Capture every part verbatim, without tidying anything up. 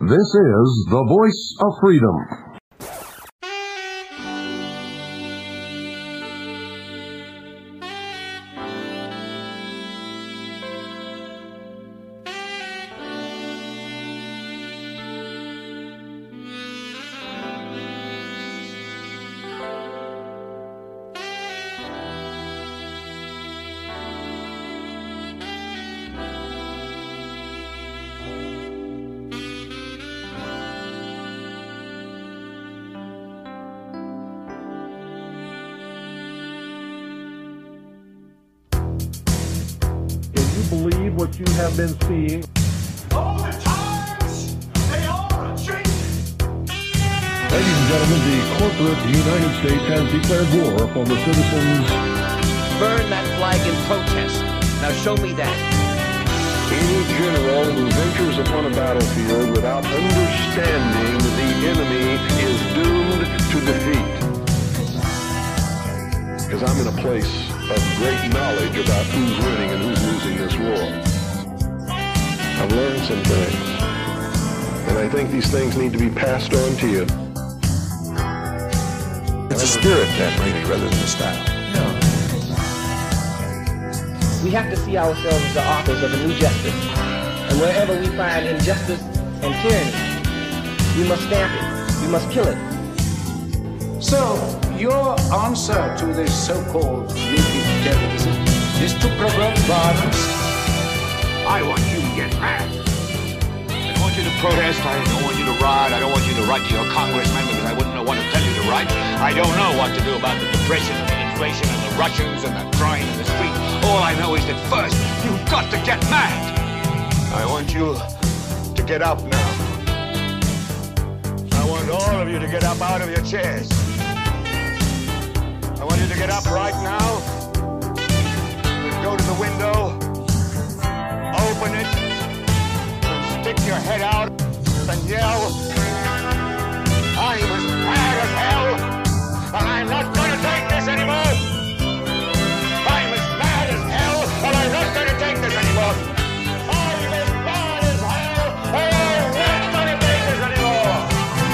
This is the voice of freedom. Believe what you have been seeing. All the times, they are changing. Ladies and gentlemen, the corporate United States has declared war upon the citizens. Burn that flag in protest. Now show me that. Any general who ventures upon a battlefield without understanding the enemy is doomed to defeat. Because I'm in a place of great knowledge about who's winning and who's losing this war. I've learned some things, and I think these things need to be passed on to you. It's a spirit, then, really, rather than a style. No. We have to see ourselves as the authors of a new justice. And wherever we find injustice and tyranny, we must stamp it. We must kill it. So, your answer to this so-called naked terrorism is to provoke violence? I want you to get mad. I don't want you to protest. I don't want you to riot. I don't want you to write to your congressman because I wouldn't know what to tell you to write. I don't know what to do about the depression and the inflation and the Russians and the crime in the street. All I know is that first, you've got to get mad. I want you to get up now. I want all of you to get up out of your chairs. I want you to get up right now, go to the window, open it, and stick your head out and yell, I'm as mad as hell, and I'm not going to take this anymore. I'm as mad as hell, and I'm not going to take this anymore. I'm as mad as hell, and I'm not going to take this anymore.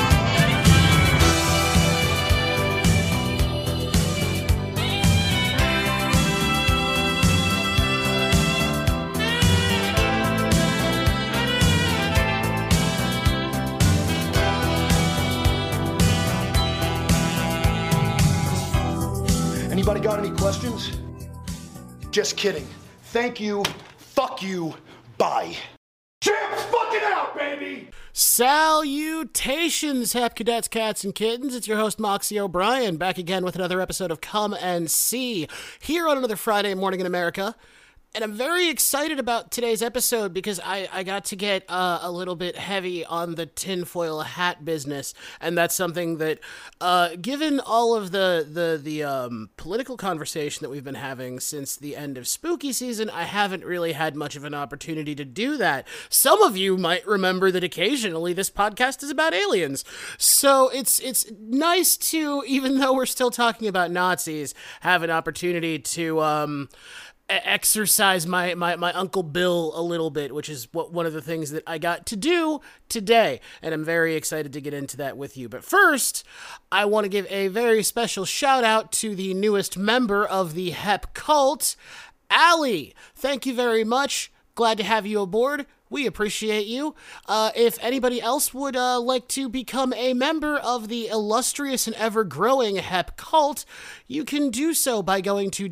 Anybody got any questions? Just kidding. Thank you. Fuck you. Bye. Champs fucking out, baby! Salutations, Hep Cadets, Cats, and Kittens. It's your host, Moxie O'Brien, back again with another episode of Come and See, here on another Friday morning in America. And I'm very excited about today's episode because I, I got to get uh, a little bit heavy on the tinfoil hat business. And that's something that, uh, given all of the the, the um, political conversation that we've been having since the end of spooky season, I haven't really had much of an opportunity to do that. Some of you might remember that occasionally this podcast is about aliens. So it's it's nice to, even though we're still talking about Nazis, have an opportunity to... Um, exercise my, my, my Uncle Bill a little bit, which is what one of the things that I got to do today, and I'm very excited to get into that with you. But first, I want to give a very special shout out to the newest member of the Hep Cult, Allie. Thank you very much. Glad to have you aboard. We appreciate you. Uh, if anybody else would uh, like to become a member of the illustrious and ever-growing Hep Cult, you can do so by going to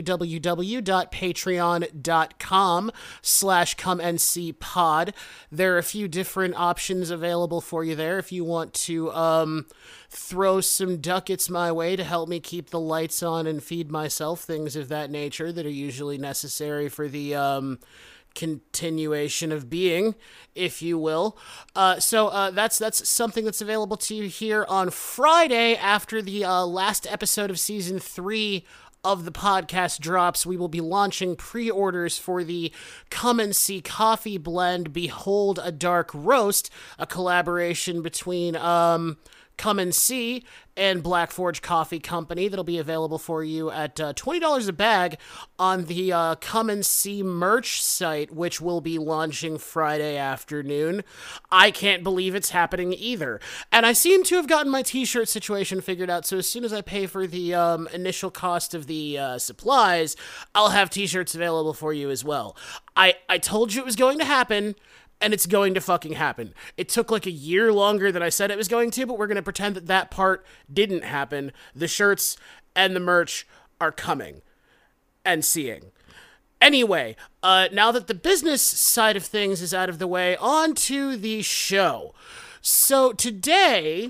www.patreon.com slash come and see pod. There are a few different options available for you there if you want to um, throw some ducats my way to help me keep the lights on and feed myself, things of that nature that are usually necessary for the... Um, continuation of being, if you will. Uh, so uh, that's that's something that's available to you here on Friday after the uh, last episode of season three of the podcast drops. We will be launching pre-orders for the Come and See coffee blend Behold a Dark Roast, a collaboration between um, Come and See, and Black Forge Coffee Company. That'll be available for you at uh, twenty dollars a bag on the uh, Come and See merch site, which will be launching Friday afternoon. I can't believe it's happening either. And I seem to have gotten my t-shirt situation figured out, so as soon as I pay for the um, initial cost of the uh, supplies, I'll have t-shirts available for you as well. I, I told you it was going to happen, and it's going to fucking happen. It took like a year longer than I said it was going to, but we're going to pretend that that part didn't happen. The shirts and the merch are coming and seeing. Anyway, uh, now that the business side of things is out of the way, on to the show. So today,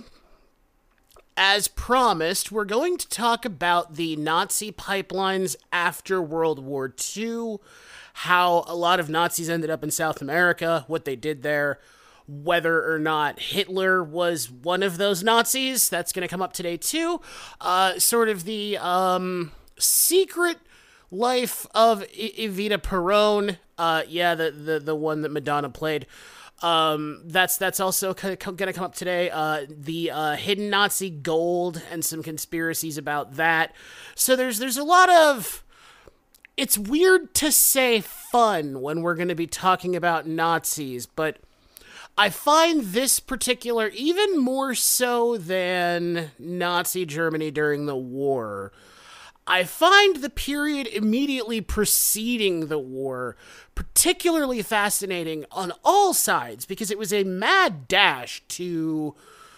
as promised, we're going to talk about the Nazi pipelines after World War Two, how a lot of Nazis ended up in South America, what they did there, whether or not Hitler was one of those Nazis. That's going to come up today, too. Uh, sort of the um, secret life of I- Evita Peron. Uh, yeah, the, the, the one that Madonna played. Um, that's that's also going to come up today. Uh, the uh, hidden Nazi gold and some conspiracies about that. So there's there's a lot of... It's weird to say fun when we're going to be talking about Nazis, but I find this particular, even more so than Nazi Germany during the war, I find the period immediately preceding the war particularly fascinating on all sides, because it was a mad dash to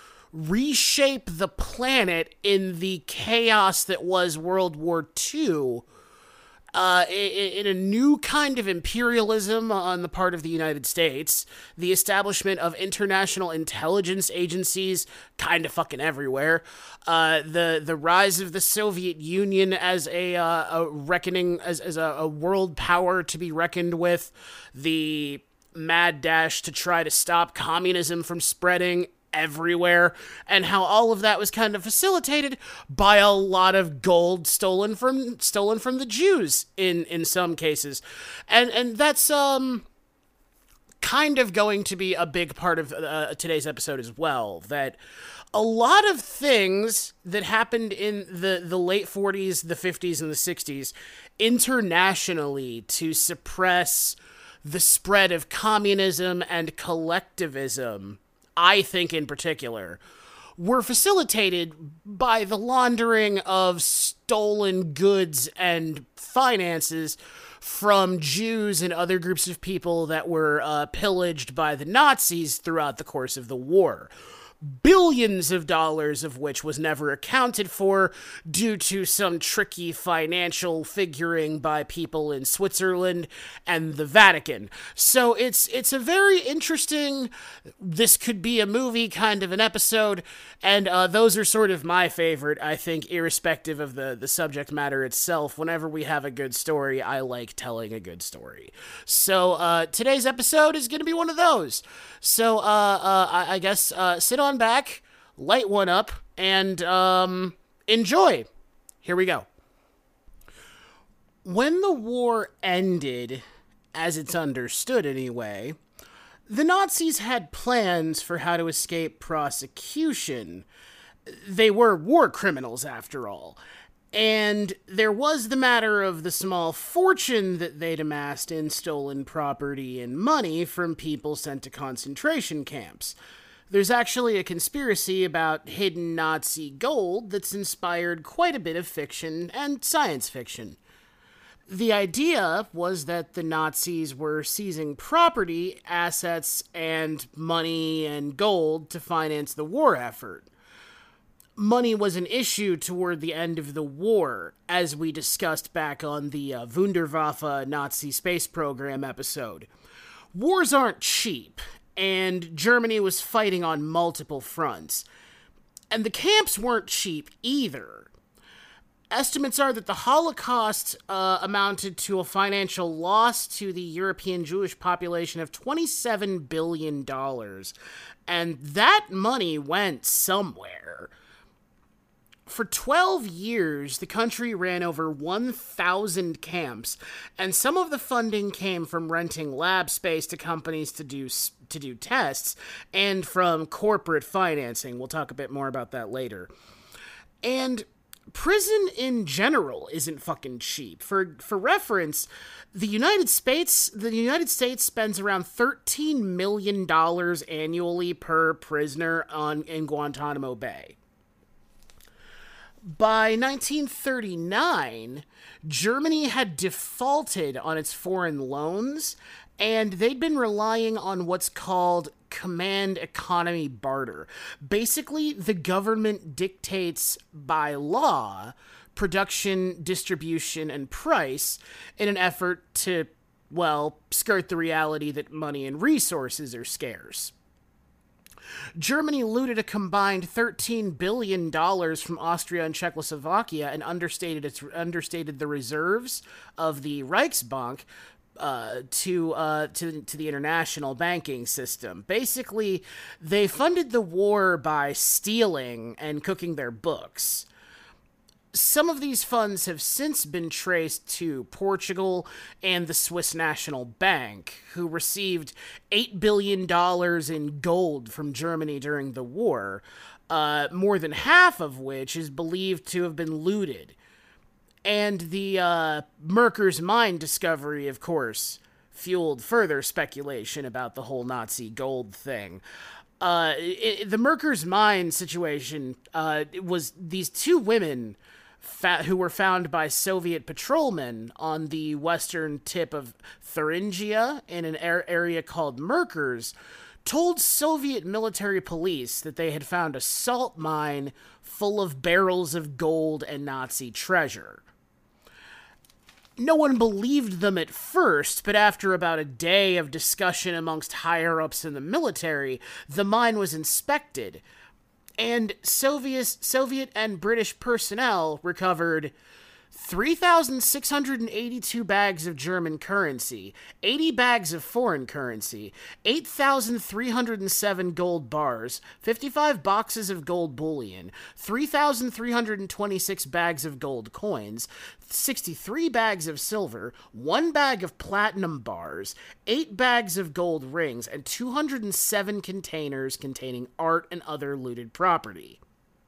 reshape the planet in the chaos that was World War Two. Uh, in, in a new kind of imperialism on the part of the United States, the establishment of international intelligence agencies kind of fucking everywhere, uh, the the rise of the Soviet Union as a, uh, a reckoning, as, as a, a world power to be reckoned with, the mad dash to try to stop communism from spreading everywhere, and how all of that was kind of facilitated by a lot of gold stolen from stolen from the Jews in in some cases, and and that's um kind of going to be a big part of uh, today's episode as well. That a lot of things that happened in the the late forties, the fifties, and the sixties internationally to suppress the spread of communism and collectivism, I think in particular, were facilitated by the laundering of stolen goods and finances from Jews and other groups of people that were uh, pillaged by the Nazis throughout the course of the war. Billions of dollars of which was never accounted for due to some tricky financial figuring by people in Switzerland and the Vatican. So it's it's a very interesting, this could be a movie kind of an episode, and uh, those are sort of my favorite, I think, irrespective of the, the subject matter itself. Whenever we have a good story, I like telling a good story. So uh, today's episode is going to be one of those. So uh, uh, I, I guess uh, sit on back, light one up, and um, enjoy. Here we go. When the war ended, as it's understood anyway, the Nazis had plans for how to escape prosecution. They were war criminals, after all. And there was the matter of the small fortune that they'd amassed in stolen property and money from people sent to concentration camps. There's actually a conspiracy about hidden Nazi gold that's inspired quite a bit of fiction and science fiction. The idea was that the Nazis were seizing property, assets, and money and gold to finance the war effort. Money was an issue toward the end of the war, as we discussed back on the uh, Wunderwaffe Nazi space program episode. Wars aren't cheap, and Germany was fighting on multiple fronts. And the camps weren't cheap either. Estimates are that the Holocaust uh, amounted to a financial loss to the European Jewish population of twenty-seven billion dollars, and that money went somewhere. For twelve years, the country ran over one thousand camps, and some of the funding came from renting lab space to companies to do to do tests, and from corporate financing. We'll talk a bit more about that later. And prison in general isn't fucking cheap. For for reference, the United States the United States spends around thirteen million dollars annually per prisoner on in Guantanamo Bay. By nineteen thirty-nine, Germany had defaulted on its foreign loans, and they'd been relying on what's called command economy barter. Basically, the government dictates by law production, distribution, and price in an effort to, well, skirt the reality that money and resources are scarce. Germany looted a combined thirteen billion dollars from Austria and Czechoslovakia and understated its understated the reserves of the Reichsbank uh, to uh, to to the international banking system. Basically, they funded the war by stealing and cooking their books. Some of these funds have since been traced to Portugal and the Swiss National Bank, who received eight billion dollars in gold from Germany during the war, uh, more than half of which is believed to have been looted. And the uh, Merker's mine discovery, of course, fueled further speculation about the whole Nazi gold thing. Uh, it, the Merker's mine situation uh, was these two women Fa- who were found by Soviet patrolmen on the western tip of Thuringia in an er- area called Merkers, told Soviet military police that they had found a salt mine full of barrels of gold and Nazi treasure. No one believed them at first, but after about a day of discussion amongst higher-ups in the military, the mine was inspected, and Soviet, Soviet and British personnel recovered three thousand six hundred eighty-two bags of German currency, eighty bags of foreign currency, eight thousand three hundred seven gold bars, fifty-five boxes of gold bullion, three thousand three hundred twenty-six bags of gold coins, sixty-three bags of silver, one bag of platinum bars, eight bags of gold rings, and two hundred seven containers containing art and other looted property.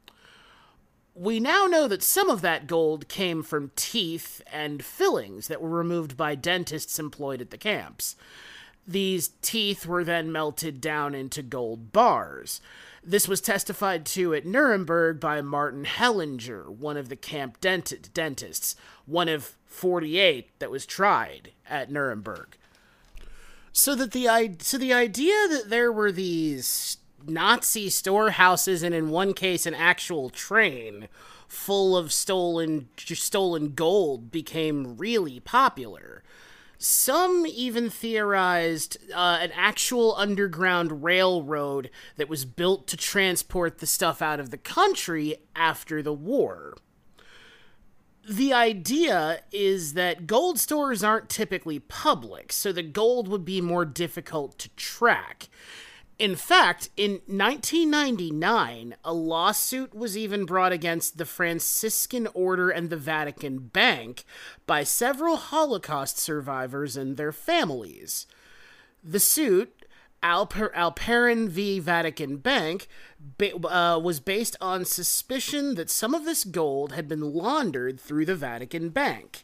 We now know that some of that gold came from teeth and fillings that were removed by dentists employed at the camps. These teeth were then melted down into gold bars. This was testified to at Nuremberg by Martin Hellinger, one of the camp dent- dentists, one of forty-eight that was tried at Nuremberg. So that the so the idea that there were these Nazi storehouses, and in one case an actual train full of stolen stolen gold, became really popular. Some even theorized uh, an actual underground railroad that was built to transport the stuff out of the country after the war. The idea is that gold stores aren't typically public, so the gold would be more difficult to track. In fact, in nineteen ninety-nine, a lawsuit was even brought against the Franciscan Order and the Vatican Bank by several Holocaust survivors and their families. The suit, Alper- Alperin v. Vatican Bank, ba- uh, was based on suspicion that some of this gold had been laundered through the Vatican Bank.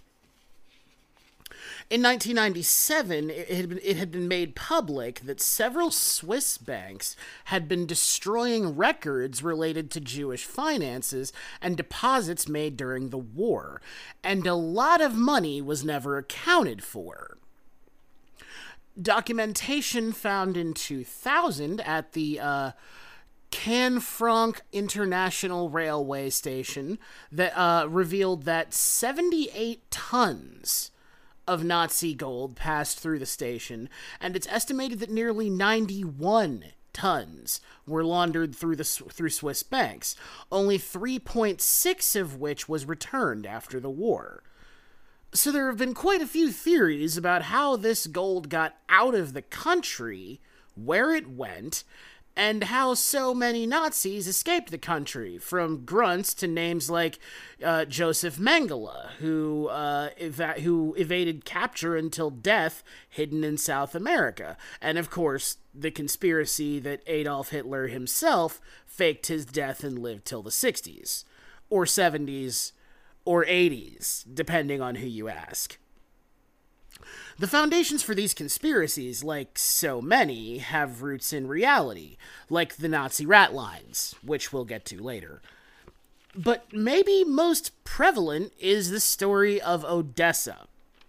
In nineteen ninety-seven, it had, been, it had been made public that several Swiss banks had been destroying records related to Jewish finances and deposits made during the war, and a lot of money was never accounted for. Documentation found in two thousand at the uh, Canfranc International Railway Station that uh, revealed that seventy-eight tons of Nazi gold passed through the station, and it's estimated that nearly ninety-one tons were laundered through the through Swiss banks, only three point six of which was returned after the war. So there have been quite a few theories about how this gold got out of the country, where it went, and how so many Nazis escaped the country, from grunts to names like uh, Joseph Mengele, who uh, eva- who evaded capture until death hidden in South America. And of course, the conspiracy that Adolf Hitler himself faked his death and lived till the sixties, or seventies, or eighties, depending on who you ask. The foundations for these conspiracies, like so many, have roots in reality, like the Nazi rat lines, which we'll get to later. But maybe most prevalent is the story of Odessa.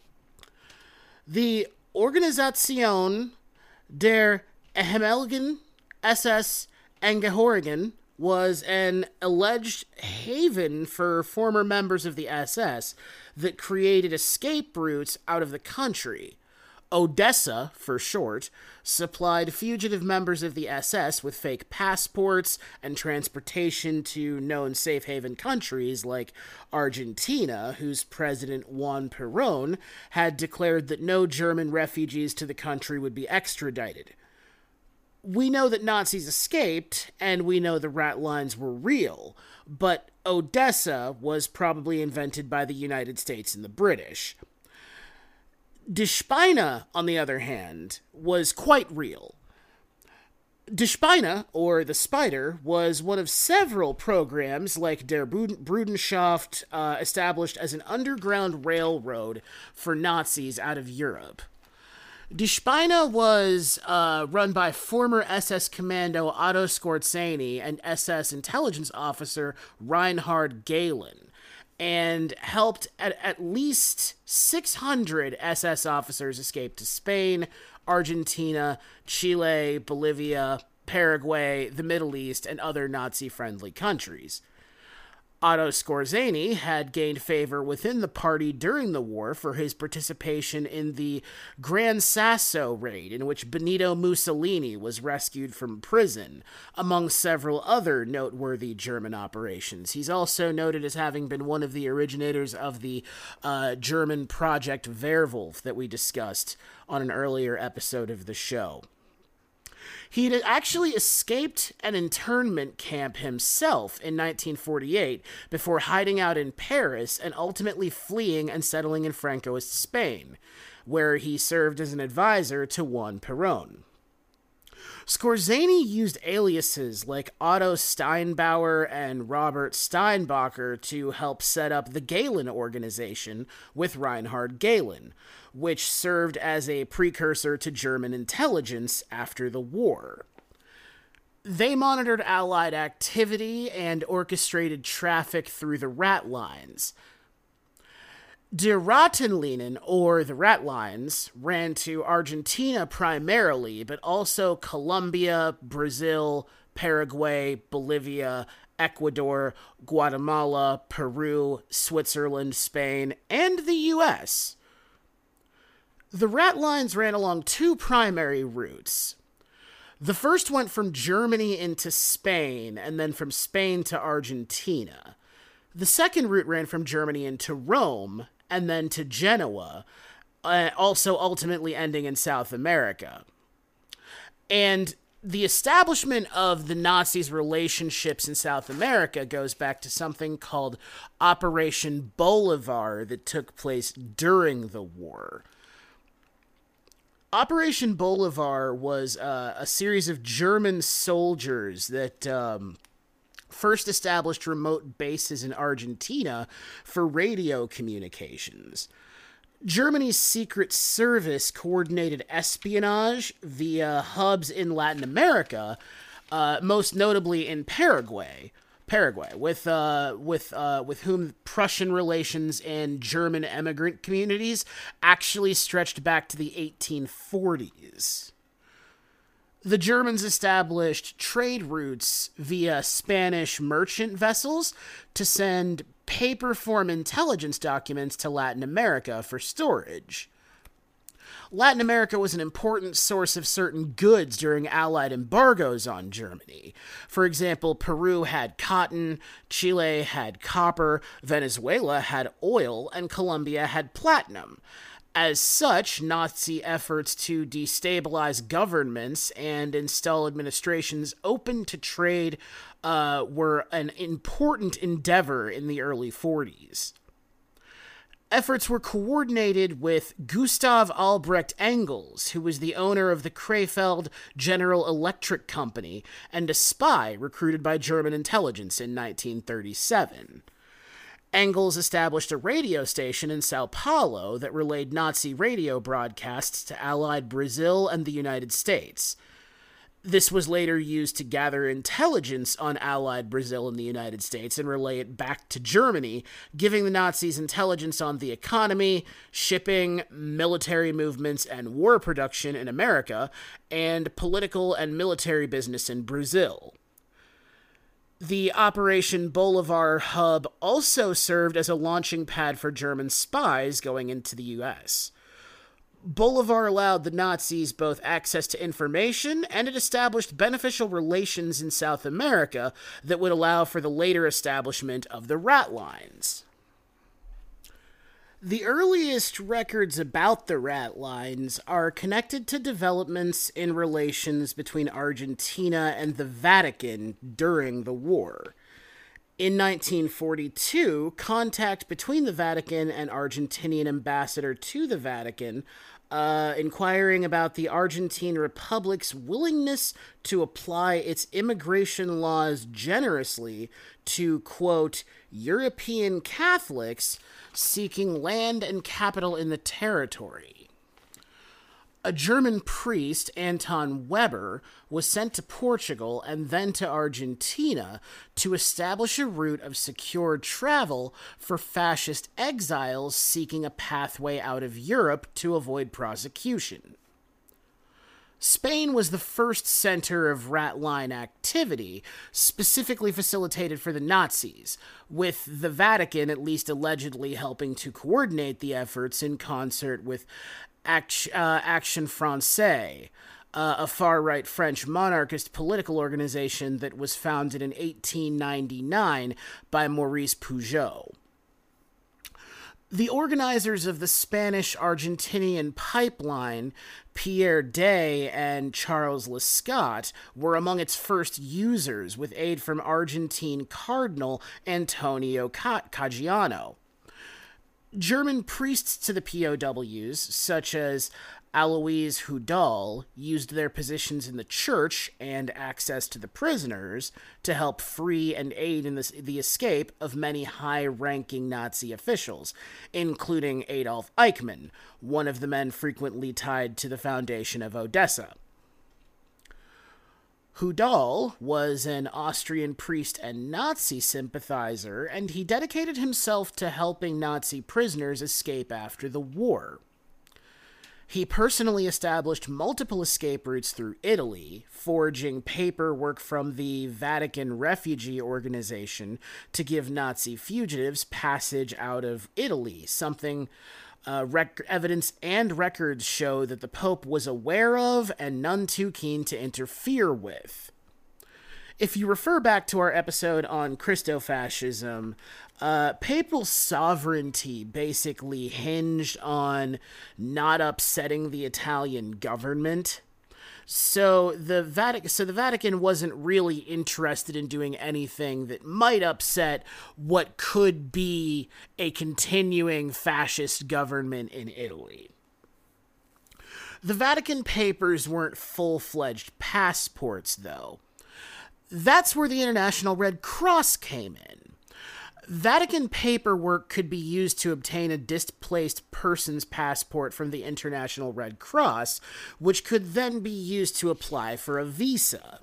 The Organisation der Ehemaligen S S Angehörigen was an alleged haven for former members of the S S that created escape routes out of the country. Odessa, for short, supplied fugitive members of the S S with fake passports and transportation to known safe haven countries like Argentina, whose president Juan Perón had declared that no German refugees to the country would be extradited. We know that Nazis escaped, and we know the rat lines were real, but Odessa was probably invented by the United States and the British. Die Spinne, on the other hand, was quite real. Die Spinne, or the Spider, was one of several programs like Der Brudenschaft, uh, established as an underground railroad for Nazis out of Europe. Die Spinne was uh, run by former S S Commando Otto Skorzeny and S S intelligence officer Reinhard Gehlen, and helped at, at least six hundred S S officers escape to Spain, Argentina, Chile, Bolivia, Paraguay, the Middle East, and other Nazi-friendly countries. Otto Skorzeny had gained favor within the party during the war for his participation in the Gran Sasso raid, in which Benito Mussolini was rescued from prison, among several other noteworthy German operations. He's also noted as having been one of the originators of the uh, German Project Werwolf that we discussed on an earlier episode of the show. He had actually escaped an internment camp himself in nineteen forty-eight before hiding out in Paris and ultimately fleeing and settling in Francoist Spain, where he served as an advisor to Juan Perón. Skorzeny used aliases like Otto Steinbauer and Robert Steinbacher to help set up the Gehlen organization with Reinhard Gehlen, which served as a precursor to German intelligence after the war. They monitored Allied activity and orchestrated traffic through the rat lines. Die Rattenlinien, or the rat lines, ran to Argentina primarily, but also Colombia, Brazil, Paraguay, Bolivia, Ecuador, Guatemala, Peru, Switzerland, Spain, and the U S. The rat lines ran along two primary routes. The first went from Germany into Spain, and then from Spain to Argentina. The second route ran from Germany into Rome, and then to Genoa, uh, also ultimately ending in South America. And the establishment of the Nazis' relationships in South America goes back to something called Operation Bolivar that took place during the war. Operation Bolivar was uh, a series of German soldiers that um, first established remote bases in Argentina for radio communications. Germany's Secret Service coordinated espionage via hubs in Latin America, uh, most notably in Paraguay, Paraguay, with uh, with uh, with whom Prussian relations and German immigrant communities actually stretched back to the eighteen forties. The Germans established trade routes via Spanish merchant vessels to send paper form intelligence documents to Latin America for storage. Latin America was an important source of certain goods during Allied embargoes on Germany. For example, Peru had cotton, Chile had copper, Venezuela had oil, and Colombia had platinum. As such, Nazi efforts to destabilize governments and install administrations open to trade uh, were an important endeavor in the early forties. Efforts were coordinated with Gustav Albrecht Engels, who was the owner of the Krefeld General Electric Company and a spy recruited by German intelligence in nineteen thirty-seven. Engels established a radio station in Sao Paulo that relayed Nazi radio broadcasts to Allied Brazil and the United States. This was later used to gather intelligence on Allied Brazil and the United States and relay it back to Germany, giving the Nazis intelligence on the economy, shipping, military movements, and war production in America, and political and military business in Brazil. The Operation Bolivar hub also served as a launching pad for German spies going into the U S. Bolivar allowed the Nazis both access to information, and it established beneficial relations in South America that would allow for the later establishment of the rat lines. The earliest records about the rat lines are connected to developments in relations between Argentina and the Vatican during the war. In nineteen forty-two, contact between the Vatican and Argentinian ambassador to the Vatican, uh, inquiring about the Argentine Republic's willingness to apply its immigration laws generously to, quote, European Catholics seeking land and capital in the territory. A German priest, Anton Weber, was sent to Portugal and then to Argentina to establish a route of secure travel for fascist exiles seeking a pathway out of Europe to avoid prosecution. Spain was the first center of rat line activity, specifically facilitated for the Nazis, with the Vatican at least allegedly helping to coordinate the efforts in concert with Act- uh, Action Française, uh, a far-right French monarchist political organization that was founded in eighteen ninety-nine by Maurice Pujol. The organizers of the Spanish-Argentinian pipeline, Pierre Day and Charles Lescott, were among its first users, with aid from Argentine Cardinal Antonio Caggiano. German priests to the P O Ws, such as Alois Hudal, used their positions in the church and access to the prisoners to help free and aid in the, the escape of many high-ranking Nazi officials, including Adolf Eichmann, one of the men frequently tied to the foundation of Odessa. Hudal was an Austrian priest and Nazi sympathizer, and he dedicated himself to helping Nazi prisoners escape after the war. He personally established multiple escape routes through Italy, forging paperwork from the Vatican Refugee Organization to give Nazi fugitives passage out of Italy, something uh, rec- evidence and records show that the Pope was aware of and none too keen to interfere with. If you refer back to our episode on Christofascism, uh, papal sovereignty basically hinged on not upsetting the Italian government. So the Vatican, so the Vatican wasn't really interested in doing anything that might upset what could be a continuing fascist government in Italy. The Vatican papers weren't full-fledged passports, though. That's where the International Red Cross came in. Vatican paperwork could be used to obtain a displaced person's passport from the International Red Cross, which could then be used to apply for a visa.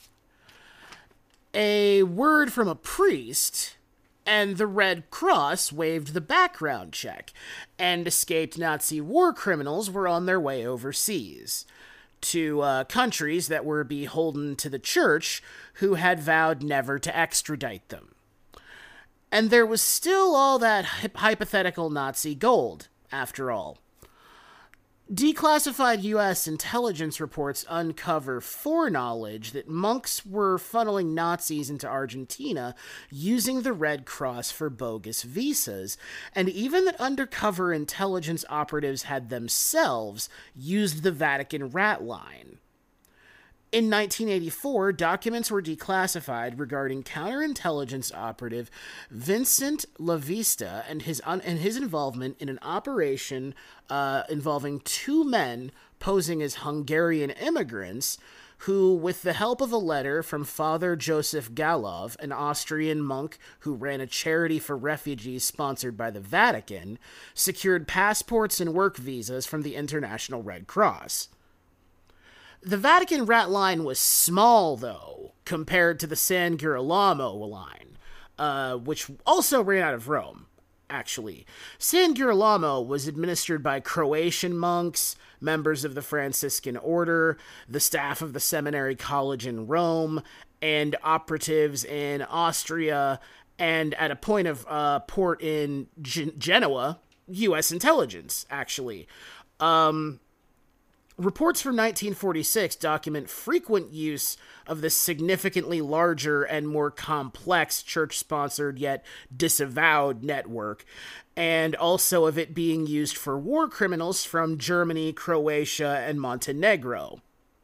A word from a priest, and the Red Cross waived the background check, and escaped Nazi war criminals were on their way overseas to uh, countries that were beholden to the church, who had vowed never to extradite them. And there was still all that hypothetical Nazi gold, after all. Declassified U S intelligence reports uncover foreknowledge that monks were funneling Nazis into Argentina using the Red Cross for bogus visas, and even that undercover intelligence operatives had themselves used the Vatican rat line. In nineteen eighty-four, documents were declassified regarding counterintelligence operative Vincent Lavista and his un- and his involvement in an operation uh, involving two men posing as Hungarian immigrants who, with the help of a letter from Father Joseph Galov, an Austrian monk who ran a charity for refugees sponsored by the Vatican, secured passports and work visas from the International Red Cross. The Vatican rat line was small, though, compared to the San Girolamo line, uh, which also ran out of Rome, actually. San Girolamo was administered by Croatian monks, members of the Franciscan Order, the staff of the Seminary College in Rome, and operatives in Austria, and at a point of uh, port in Gen- Genoa, U S intelligence, actually. Um... Reports from nineteen forty-six document frequent use of this significantly larger and more complex church-sponsored yet disavowed network, and also of it being used for war criminals from Germany, Croatia, and Montenegro.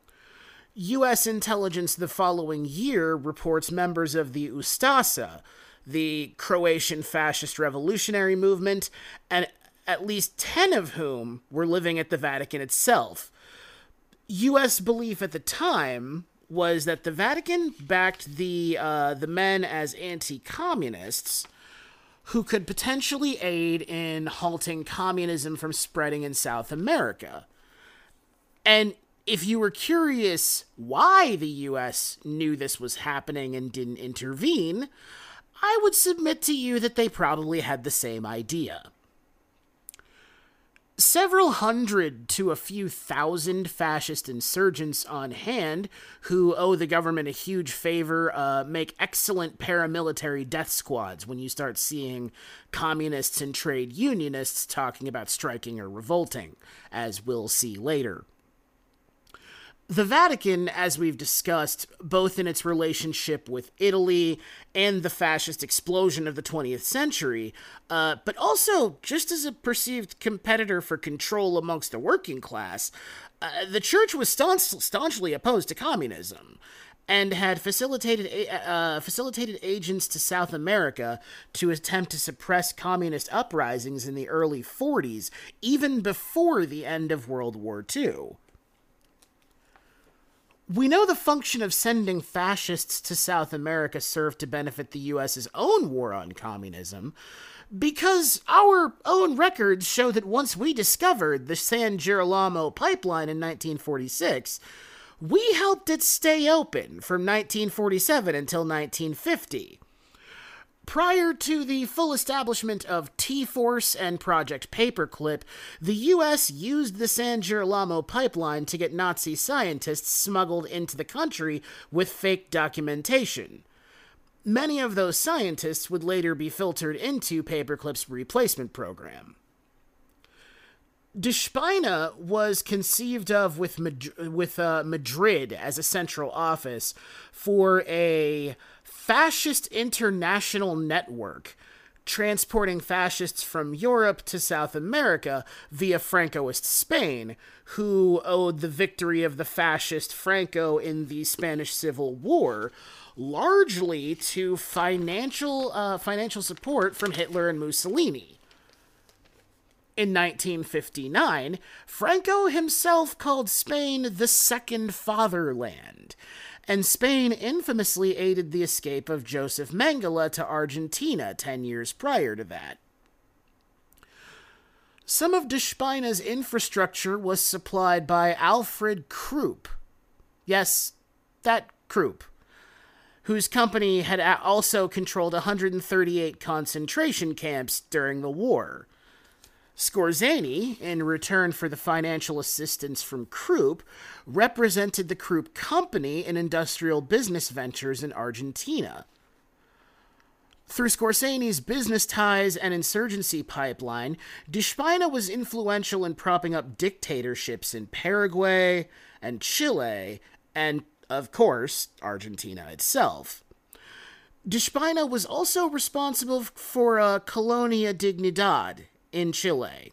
U S intelligence the following year reports members of the Ustasa, the Croatian fascist revolutionary movement, and at least ten of whom were living at the Vatican itself. U S belief at the time was that the Vatican backed the uh, the men as anti-communists who could potentially aid in halting communism from spreading in South America. And if you were curious why the U S knew this was happening and didn't intervene, I would submit to you that they probably had the same idea. Several hundred to a few thousand fascist insurgents on hand, who owe the government a huge favor, uh, make excellent paramilitary death squads when you start seeing communists and trade unionists talking about striking or revolting, as we'll see later. The Vatican, as we've discussed, both in its relationship with Italy and the fascist explosion of the twentieth century, uh, but also just as a perceived competitor for control amongst the working class, uh, the church was staunch- staunchly opposed to communism and had facilitated uh, facilitated agents to South America to attempt to suppress communist uprisings in the early forties, even before the end of World War Two. We know the function of sending fascists to South America served to benefit the U S's own war on communism, because our own records show that once we discovered the San Girolamo pipeline in nineteen forty-six, we helped it stay open from nineteen forty-seven until nineteen fifty. Prior to the full establishment of T-Force and Project Paperclip, the U S used the San Girolamo pipeline to get Nazi scientists smuggled into the country with fake documentation. Many of those scientists would later be filtered into Paperclip's replacement program. Despina was conceived of with, Mad- with uh, Madrid as a central office for a fascist international network, transporting fascists from Europe to South America via Francoist Spain, who owed the victory of the fascist Franco in the Spanish Civil War largely to financial uh, financial support from Hitler and Mussolini. In nineteen fifty-nine, Franco himself called Spain the Second Fatherland, and Spain infamously aided the escape of Joseph Mengele to Argentina ten years prior to that. Some of Despina's infrastructure was supplied by Alfred Krupp. Yes, that Krupp, whose company had also controlled one hundred thirty-eight concentration camps during the war. Scorzani, in return for the financial assistance from Krupp, represented the Krupp Company in industrial business ventures in Argentina. Through Scorsese business ties and insurgency pipeline, Despina was influential in propping up dictatorships in Paraguay and Chile and, of course, Argentina itself. Despina was also responsible for uh, Colonia Dignidad in Chile.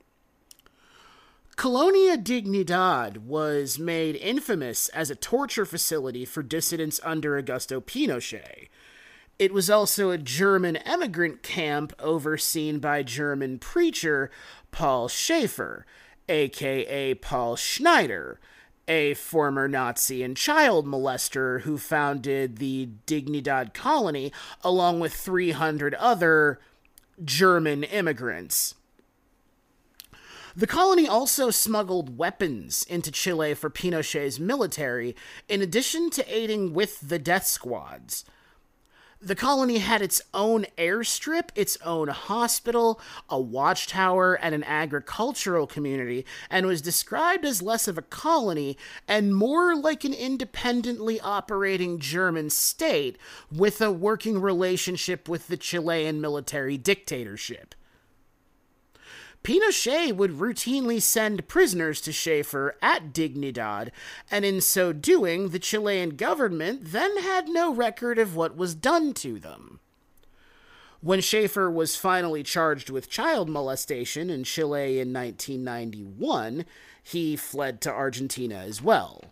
Colonia Dignidad was made infamous as a torture facility for dissidents under Augusto Pinochet. It was also a German emigrant camp overseen by German preacher Paul Schaefer, aka Paul Schneider, a former Nazi and child molester who founded the Dignidad colony along with three hundred other German immigrants. The colony also smuggled weapons into Chile for Pinochet's military, in addition to aiding with the death squads. The colony had its own airstrip, its own hospital, a watchtower, and an agricultural community, and was described as less of a colony and more like an independently operating German state with a working relationship with the Chilean military dictatorship. Pinochet would routinely send prisoners to Schaefer at Dignidad, and in so doing, the Chilean government then had no record of what was done to them. When Schaefer was finally charged with child molestation in Chile in nineteen ninety-one, he fled to Argentina as well.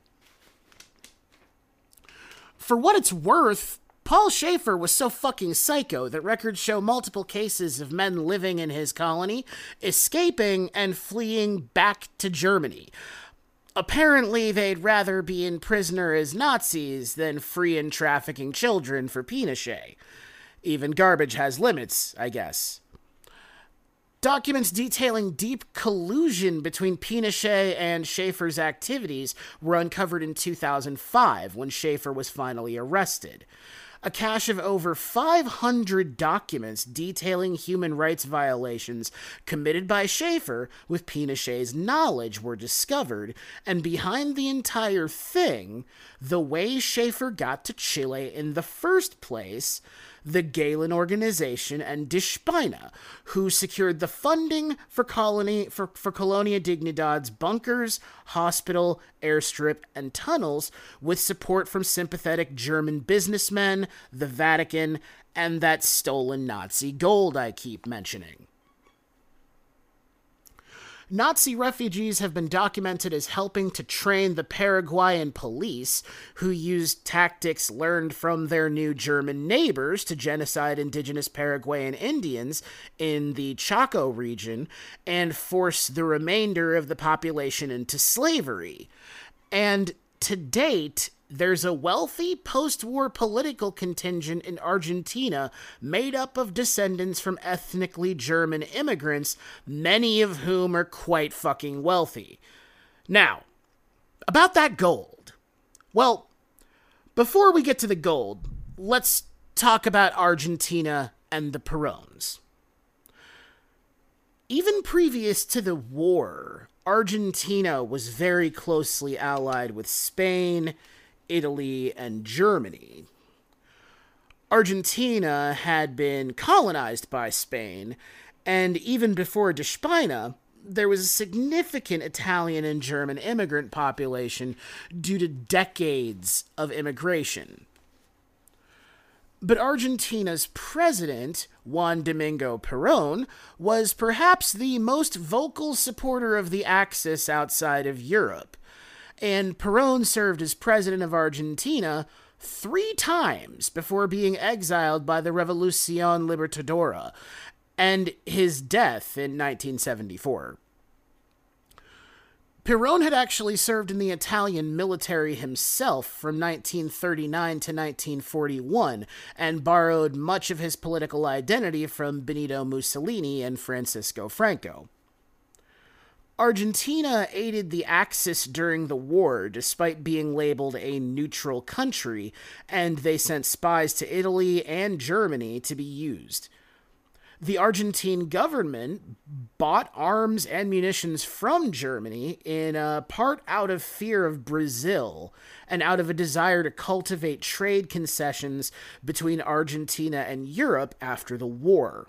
For what it's worth, Paul Schaefer was so fucking psycho that records show multiple cases of men living in his colony, escaping and fleeing back to Germany. Apparently, they'd rather be in prisoner as Nazis than free and trafficking children for Pinochet. Even garbage has limits, I guess. Documents detailing deep collusion between Pinochet and Schaefer's activities were uncovered in two thousand five when Schaefer was finally arrested. A cache of over five hundred documents detailing human rights violations committed by Schaefer with Pinochet's knowledge were discovered, and behind the entire thing, the way Schaefer got to Chile in the first place, the Galen Organization and Despina, who secured the funding for colony for, for Colonia Dignidad's bunkers, hospital, airstrip, and tunnels, with support from sympathetic German businessmen, the Vatican, and that stolen Nazi gold I keep mentioning. Nazi refugees have been documented as helping to train the Paraguayan police, who used tactics learned from their new German neighbors to genocide indigenous Paraguayan Indians in the Chaco region and force the remainder of the population into slavery. And to date, there's a wealthy post-war political contingent in Argentina made up of descendants from ethnically German immigrants, many of whom are quite fucking wealthy. Now, about that gold. Well, before we get to the gold, let's talk about Argentina and the Perones. Even previous to the war, Argentina was very closely allied with Spain, Italy, and Germany. Argentina had been colonized by Spain, and even before Despina, there was a significant Italian and German immigrant population due to decades of immigration. But Argentina's president, Juan Domingo Perón, was perhaps the most vocal supporter of the Axis outside of Europe. And Perón served as president of Argentina three times before being exiled by the Revolución Libertadora, and his death in nineteen seventy-four. Perón had actually served in the Italian military himself from nineteen thirty-nine to nineteen forty-one, and borrowed much of his political identity from Benito Mussolini and Francisco Franco. Argentina aided the Axis during the war, despite being labeled a neutral country, and they sent spies to Italy and Germany to be used. The Argentine government bought arms and munitions from Germany in uh, part out of fear of Brazil and out of a desire to cultivate trade concessions between Argentina and Europe after the war.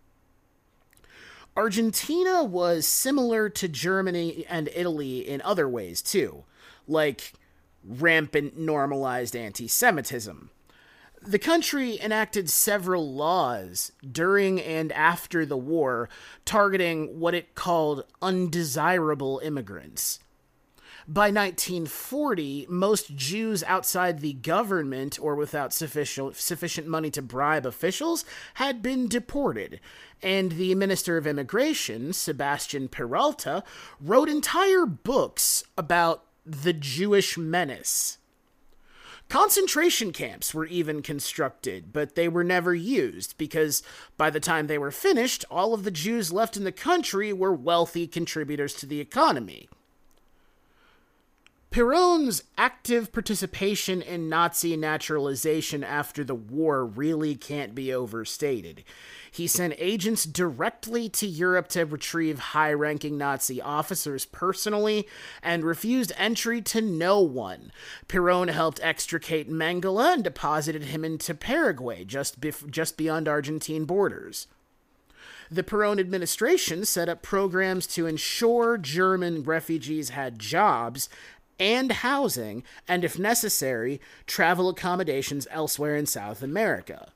Argentina was similar to Germany and Italy in other ways, too, like rampant normalized anti-Semitism. The country enacted several laws during and after the war targeting what it called undesirable immigrants. By nineteen forty, most Jews outside the government or without sufficient, sufficient money to bribe officials had been deported, and the Minister of Immigration, Sebastian Peralta, wrote entire books about the Jewish menace. Concentration camps were even constructed, but they were never used because by the time they were finished, all of the Jews left in the country were wealthy contributors to the economy. Perón's active participation in Nazi naturalization after the war really can't be overstated. He sent agents directly to Europe to retrieve high-ranking Nazi officers personally and refused entry to no one. Perón helped extricate Mengele and deposited him into Paraguay, just, bef- just beyond Argentine borders. The Perón administration set up programs to ensure German refugees had jobs and housing, and if necessary, travel accommodations elsewhere in South America.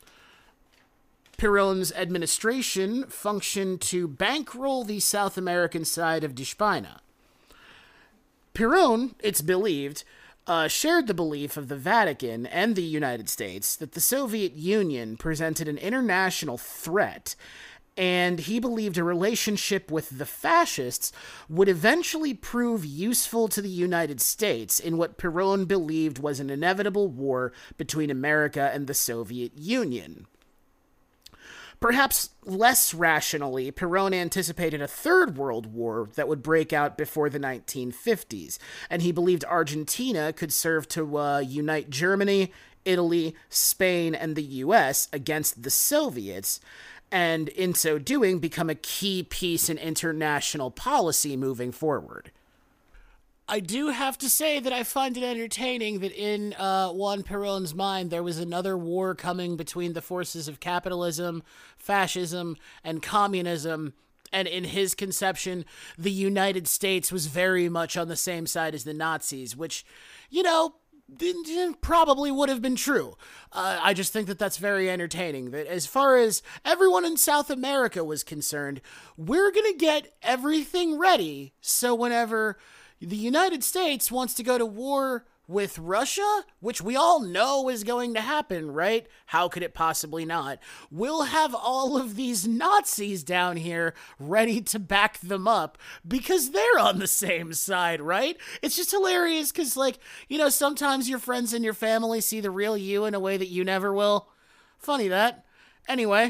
Perón's administration functioned to bankroll the South American side of Despina. Perón, it's believed, uh, shared the belief of the Vatican and the United States that the Soviet Union presented an international threat, and he believed a relationship with the fascists would eventually prove useful to the United States in what Perón believed was an inevitable war between America and the Soviet Union. Perhaps less rationally, Perón anticipated a third world war that would break out before the nineteen fifties, and he believed Argentina could serve to uh, unite Germany, Italy, Spain, and the U S against the Soviets, and in so doing become a key piece in international policy moving forward. I do have to say that I find it entertaining that in uh, Juan Perón's mind there was another war coming between the forces of capitalism, fascism, and communism, and in his conception, the United States was very much on the same side as the Nazis, which, you know, probably would have been true. Uh, I just think that that's very entertaining, that as far as everyone in South America was concerned, we're going to get everything ready, so whenever the United States wants to go to war with Russia, which we all know is going to happen, right? How could it possibly not? We'll have all of these Nazis down here ready to back them up because they're on the same side, right? It's just hilarious because, like, you know, sometimes your friends and your family see the real you in a way that you never will. Funny that. Anyway,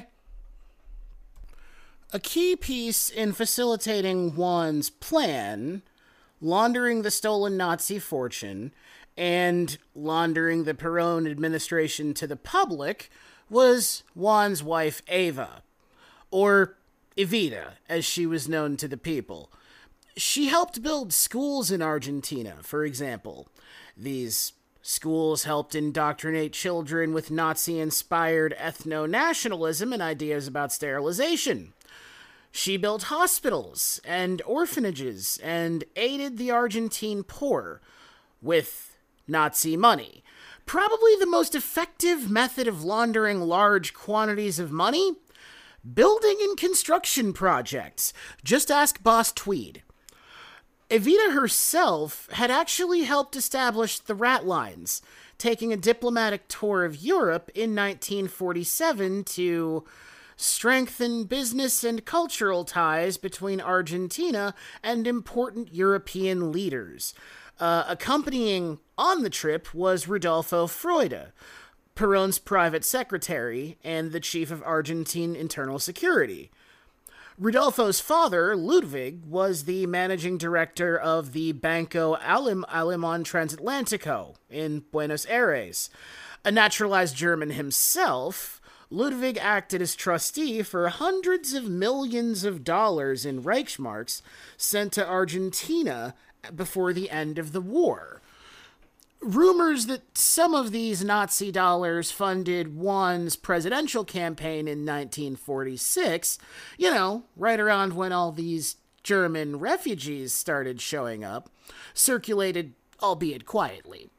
a key piece in facilitating Juan's plan, laundering the stolen Nazi fortune, and laundering the Perón administration to the public, was Juan's wife Eva, or Evita, as she was known to the people. She helped build schools in Argentina, for example. These schools helped indoctrinate children with Nazi-inspired ethno-nationalism and ideas about sterilization. She built hospitals and orphanages and aided the Argentine poor with Nazi money. Probably the most effective method of laundering large quantities of money? Building and construction projects. Just ask Boss Tweed. Evita herself had actually helped establish the Rat Lines, taking a diplomatic tour of Europe in nineteen forty-seven to strengthen business and cultural ties between Argentina and important European leaders. Uh, accompanying on the trip was Rodolfo Freude, Perón's private secretary and the chief of Argentine internal security. Rodolfo's father, Ludwig, was the managing director of the Banco Alim- Alemán Transatlantico in Buenos Aires. A naturalized German himself, Ludwig acted as trustee for hundreds of millions of dollars in Reichsmarks sent to Argentina before the end of the war. Rumors that some of these Nazi dollars funded Juan's presidential campaign in nineteen forty-six, you know, right around when all these German refugees started showing up, circulated, albeit quietly.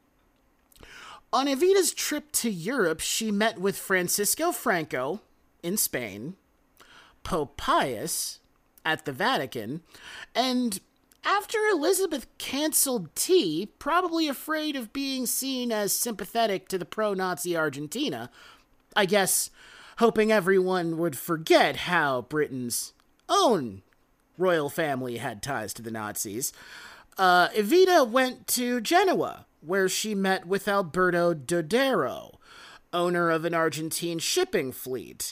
On Evita's trip to Europe, she met with Francisco Franco in Spain, Pope Pius at the Vatican, and after Elizabeth canceled tea, probably afraid of being seen as sympathetic to the pro-Nazi Argentina, I guess hoping everyone would forget how Britain's own royal family had ties to the Nazis, uh, Evita went to Genoa, where she met with Alberto Dodero, owner of an Argentine shipping fleet.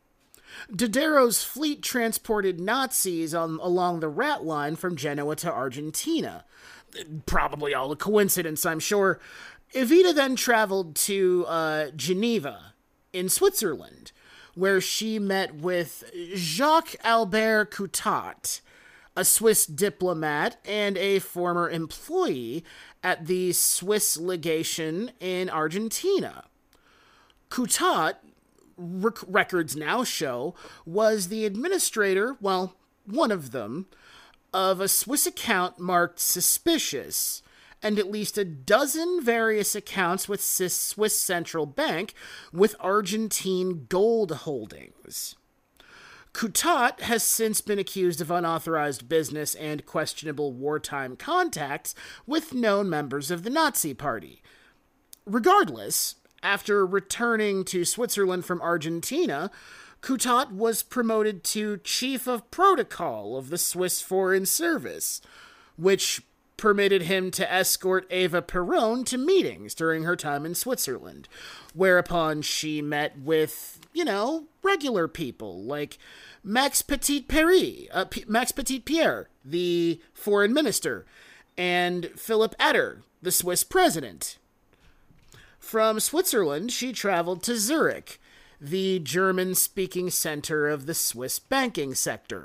Dodero's fleet transported Nazis on, along the rat line from Genoa to Argentina. Probably all a coincidence, I'm sure. Evita then traveled to uh, Geneva in Switzerland, where she met with Jacques-Albert Coutat, a Swiss diplomat and a former employee at the Swiss legation in Argentina. Coutat, rec- records now show, was the administrator, well, one of them, of a Swiss account marked suspicious, and at least a dozen various accounts with Swiss Central Bank with Argentine gold holdings. Coutat has since been accused of unauthorized business and questionable wartime contacts with known members of the Nazi Party. Regardless, after returning to Switzerland from Argentina, Coutat was promoted to Chief of Protocol of the Swiss Foreign Service, which permitted him to escort Eva Peron to meetings during her time in Switzerland, whereupon she met with, you know, regular people like Max Petit-Pierre, uh, P- Max Petit-Pierre, the foreign minister, and Philipp Etter, the Swiss president. From Switzerland, she traveled to Zurich, the German-speaking center of the Swiss banking sector.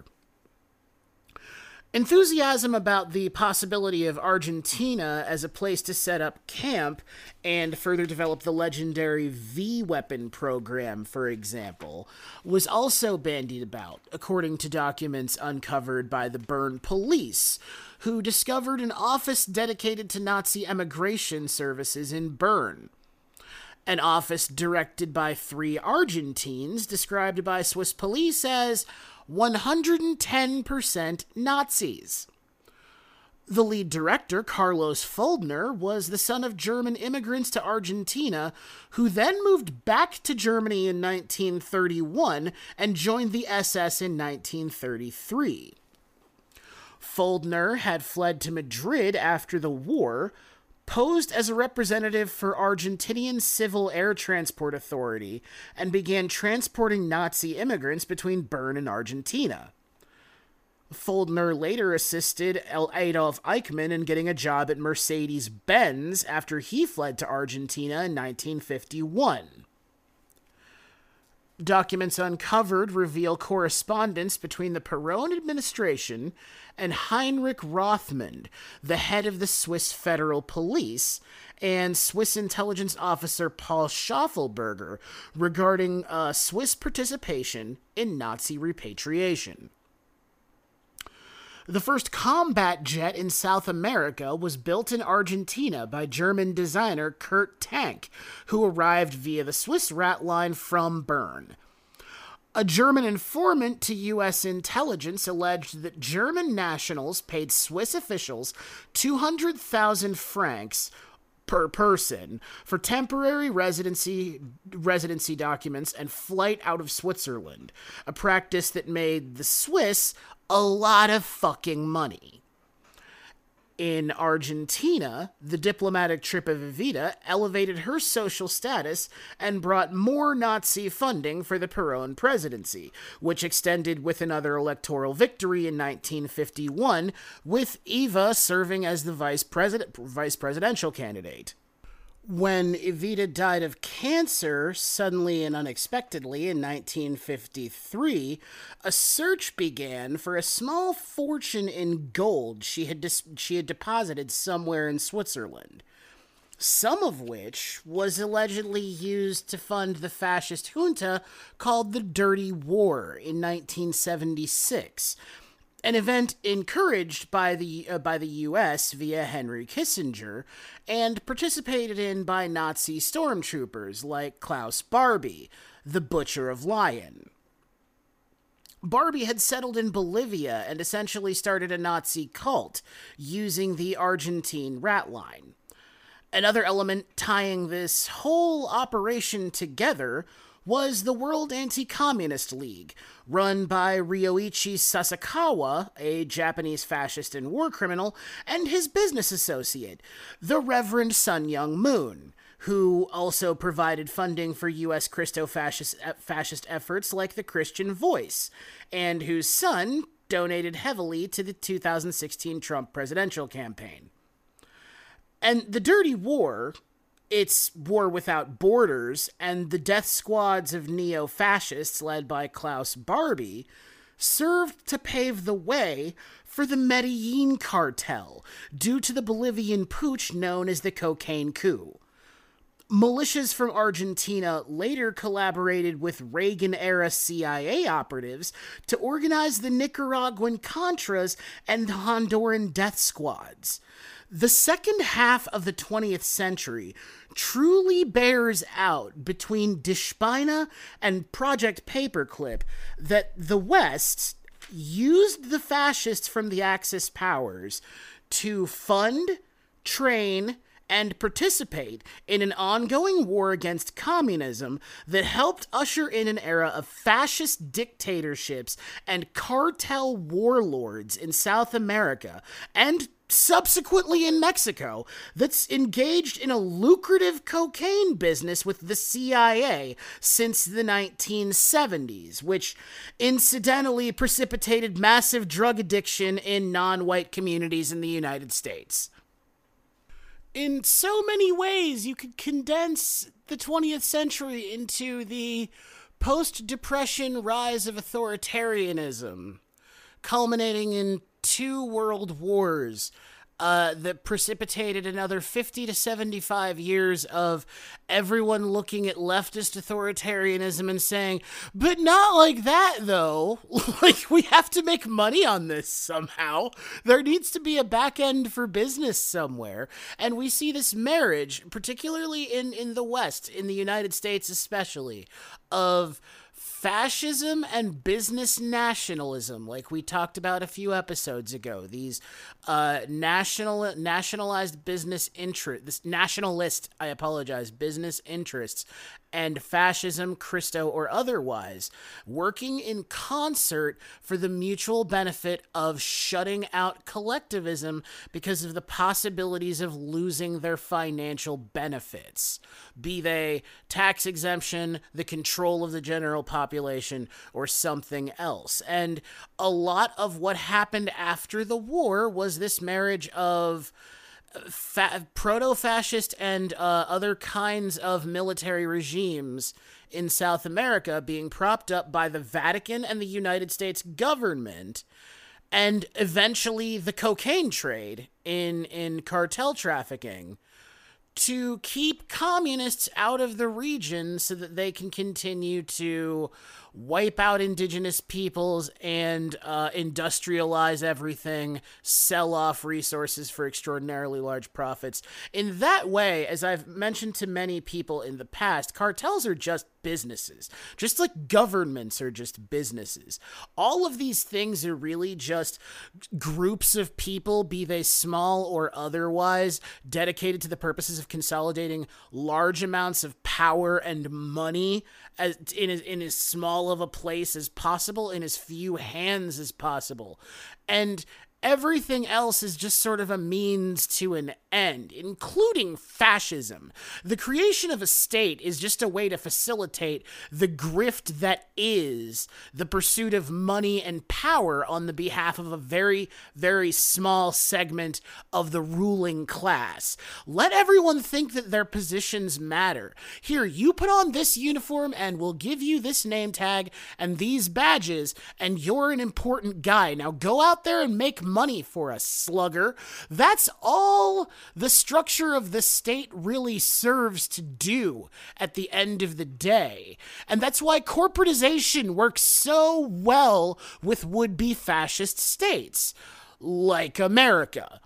Enthusiasm about the possibility of Argentina as a place to set up camp and further develop the legendary V-weapon program, for example, was also bandied about, according to documents uncovered by the Bern police, who discovered an office dedicated to Nazi emigration services in Bern. An office directed by three Argentines, described by Swiss police as one hundred ten percent Nazis. The lead director, Carlos Foldner, was the son of German immigrants to Argentina, who then moved back to Germany in nineteen thirty-one and joined the S S in nineteen thirty-three. Foldner had fled to Madrid after the war, posed as a representative for Argentinian Civil Air Transport Authority, and began transporting Nazi immigrants between Bern and Argentina. Foldner later assisted Adolf Eichmann in getting a job at Mercedes-Benz after he fled to Argentina in nineteen fifty-one. Documents uncovered reveal correspondence between the Peron administration and Heinrich Rothmann, the head of the Swiss Federal Police, and Swiss intelligence officer Paul Schaffelberger regarding uh, Swiss participation in Nazi repatriation. The first combat jet in South America was built in Argentina by German designer Kurt Tank, who arrived via the Swiss rat line from Bern. A German informant to U S intelligence alleged that German nationals paid Swiss officials two hundred thousand francs per person for temporary residency residency documents and flight out of Switzerland, a practice that made the Swiss a lot of fucking money. In Argentina, the diplomatic trip of Evita elevated her social status and brought more Nazi funding for the Peron presidency, which extended with another electoral victory in nineteen fifty-one, with Eva serving as the vice president, vice presidential candidate. When Evita died of cancer, suddenly and unexpectedly, in nineteen fifty-three, a search began for a small fortune in gold she had dis- she had deposited somewhere in Switzerland, some of which was allegedly used to fund the fascist junta called the Dirty War in nineteen seventy-six, an event encouraged by the uh, by the U S via Henry Kissinger and participated in by Nazi stormtroopers like Klaus Barbie, the Butcher of Lyon. Barbie had settled in Bolivia and essentially started a Nazi cult using the Argentine rat line. Another element tying this whole operation together was the World Anti-Communist League, run by Ryoichi Sasakawa, a Japanese fascist and war criminal, and his business associate, the Reverend Sun Myung Moon, who also provided funding for U S Christo-fascist fascist efforts like the Christian Voice, and whose son donated heavily to the two thousand sixteen Trump presidential campaign. And the Dirty War, its war without borders, and the death squads of neo-fascists led by Klaus Barbie served to pave the way for the Medellin cartel due to the Bolivian putsch known as the cocaine coup. Militias from Argentina later collaborated with Reagan-era C I A operatives to organize the Nicaraguan Contras and Honduran death squads. The second half of the twentieth century truly bears out between Despina and Project Paperclip that the West used the fascists from the Axis powers to fund, train, and participate in an ongoing war against communism that helped usher in an era of fascist dictatorships and cartel warlords in South America and subsequently in Mexico that's engaged in a lucrative cocaine business with the C I A since the nineteen seventies, which incidentally precipitated massive drug addiction in non-white communities in the United States. In so many ways, you could condense the twentieth century into the post-Depression rise of authoritarianism, culminating in two world wars uh, that precipitated another fifty to seventy-five years of everyone looking at leftist authoritarianism and saying, but not like that, though. Like, we have to make money on this somehow. There needs to be a back end for business somewhere. And we see this marriage, particularly in, in the West, in the United States especially, of fascism and business nationalism, like we talked about a few episodes ago. These uh, national nationalized business interest, this nationalist, I apologize, business interests, and fascism, Christo or otherwise, working in concert for the mutual benefit of shutting out collectivism because of the possibilities of losing their financial benefits, be they tax exemption, the control of the general population, or something else. And a lot of what happened after the war was this marriage of Fa- proto-fascist and uh, other kinds of military regimes in South America being propped up by the Vatican and the United States government, and eventually the cocaine trade in, in cartel trafficking, to keep communists out of the region so that they can continue to wipe out indigenous peoples and uh, industrialize everything, sell off resources for extraordinarily large profits. In that way, as I've mentioned to many people in the past, cartels are just businesses, just like governments are just businesses. All of these things are really just groups of people, be they small or otherwise, dedicated to the purposes of consolidating large amounts of power and money as, in, as, in as small of a place as possible, in as few hands as possible. And everything else is just sort of a means to an end, including fascism. The creation of a state is just a way to facilitate the grift that is the pursuit of money and power on the behalf of a very, very small segment of the ruling class. Let everyone think that their positions matter. Here, you put on this uniform and we'll give you this name tag and these badges, and you're an important guy. Now go out there and make money for us, slugger. That's all the structure of the state really serves to do at the end of the day. And that's why corporatization works so well with would-be fascist states, like America.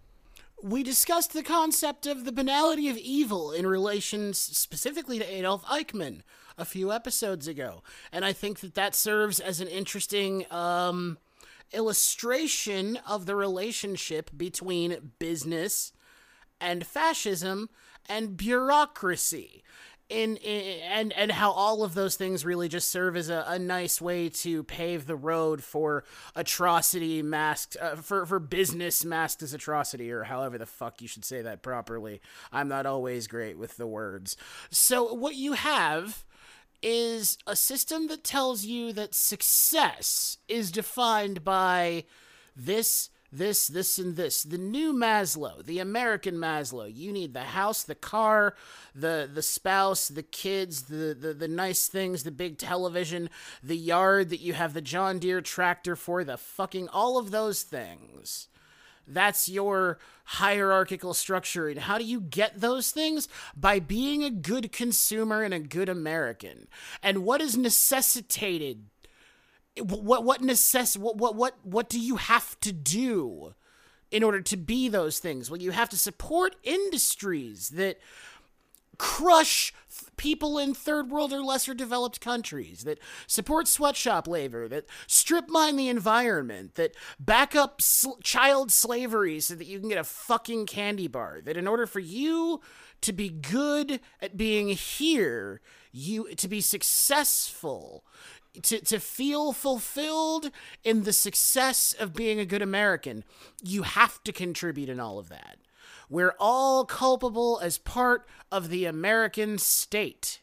We discussed the concept of the banality of evil in relation specifically to Adolf Eichmann a few episodes ago, and I think that that serves as an interesting um, illustration of the relationship between business and fascism and bureaucracy. In, in and and how all of those things really just serve as a, a nice way to pave the road for atrocity masked uh, for for business masked as atrocity, or however the fuck you should say that properly. I'm not always great with the words. So what you have is a system that tells you that success is defined by this, this, this, and this. The new Maslow, the American Maslow. You need the house, the car, the the spouse, the kids, the, the, the nice things, the big television, the yard that you have the John Deere tractor for, the fucking, all of those things. That's your hierarchical structure. And how do you get those things? By being a good consumer and a good American. And what is necessitated? What what necess what what what what do you have to do in order to be those things? Well, you have to support industries that crush people in third world or lesser developed countries, that support sweatshop labor, that strip mine the environment, that back up sl- child slavery so that you can get a fucking candy bar, that in order for you to be good at being here, you to be successful, to, to feel fulfilled in the success of being a good American, you have to contribute in all of that. We're all culpable as part of the American state.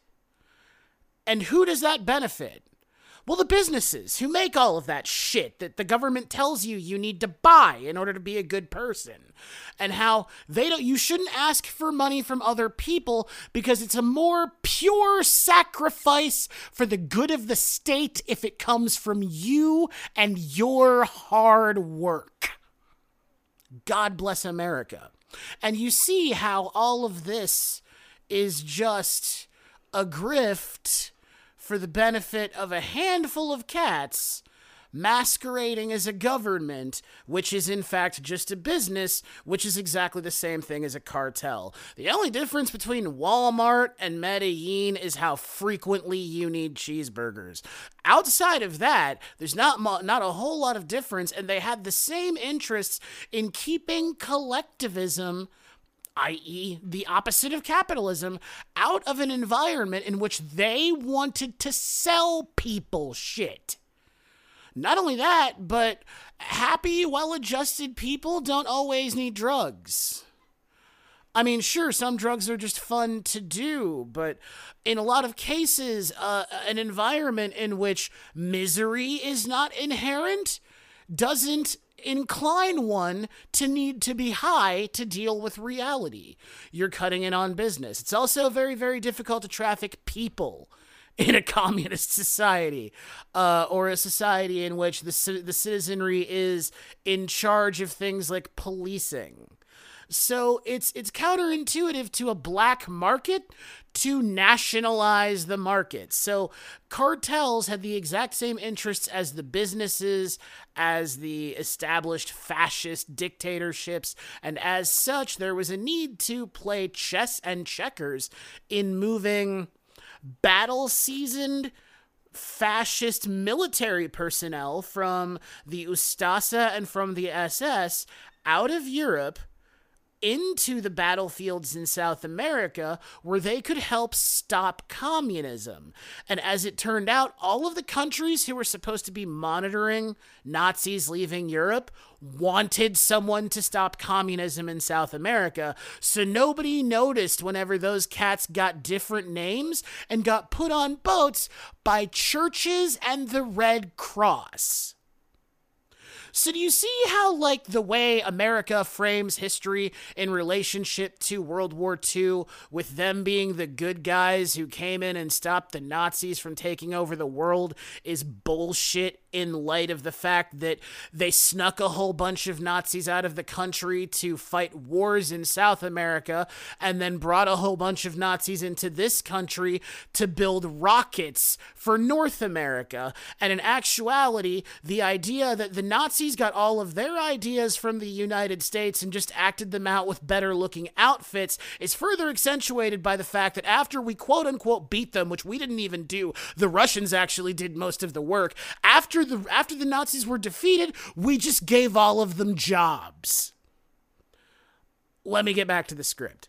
And who does that benefit? Well, the businesses who make all of that shit that the government tells you you need to buy in order to be a good person. And how they don't, you shouldn't ask for money from other people because it's a more pure sacrifice for the good of the state if it comes from you and your hard work. God bless America. And you see how all of this is just a grift for the benefit of a handful of cats masquerading as a government, which is in fact just a business, which is exactly the same thing as a cartel. The only difference between Walmart and Medellin is how frequently you need cheeseburgers. Outside of that, there's not mo- not a whole lot of difference, and they had the same interests in keeping collectivism, that is the opposite of capitalism, out of an environment in which they wanted to sell people shit. Not only that, but happy, well-adjusted people don't always need drugs. I mean, sure, some drugs are just fun to do, but in a lot of cases, uh, an environment in which misery is not inherent doesn't incline one to need to be high to deal with reality. You're cutting in on business. It's also very, very difficult to traffic people in a communist society, uh, or a society in which the, the citizenry is in charge of things like policing. So it's it's counterintuitive to a black market to nationalize the market. So cartels had the exact same interests as the businesses, as the established fascist dictatorships, and as such, there was a need to play chess and checkers in moving battle-seasoned fascist military personnel from the Ustasa and from the S S out of Europe into the battlefields in South America where they could help stop communism. And as it turned out, all of the countries who were supposed to be monitoring Nazis leaving Europe wanted someone to stop communism in South America, so nobody noticed whenever those cats got different names and got put on boats by churches and the Red Cross. So do you see how, like, the way America frames history in relationship to World War Two, with them being the good guys who came in and stopped the Nazis from taking over the world, is bullshit in light of the fact that they snuck a whole bunch of Nazis out of the country to fight wars in South America, and then brought a whole bunch of Nazis into this country to build rockets for North America. And in actuality, the idea that the Nazis got all of their ideas from the United States and just acted them out with better looking outfits is further accentuated by the fact that after we quote unquote beat them, which we didn't even do, the Russians actually did most of the work. After the after the Nazis were defeated, we just gave all of them jobs. Let me get back to the script.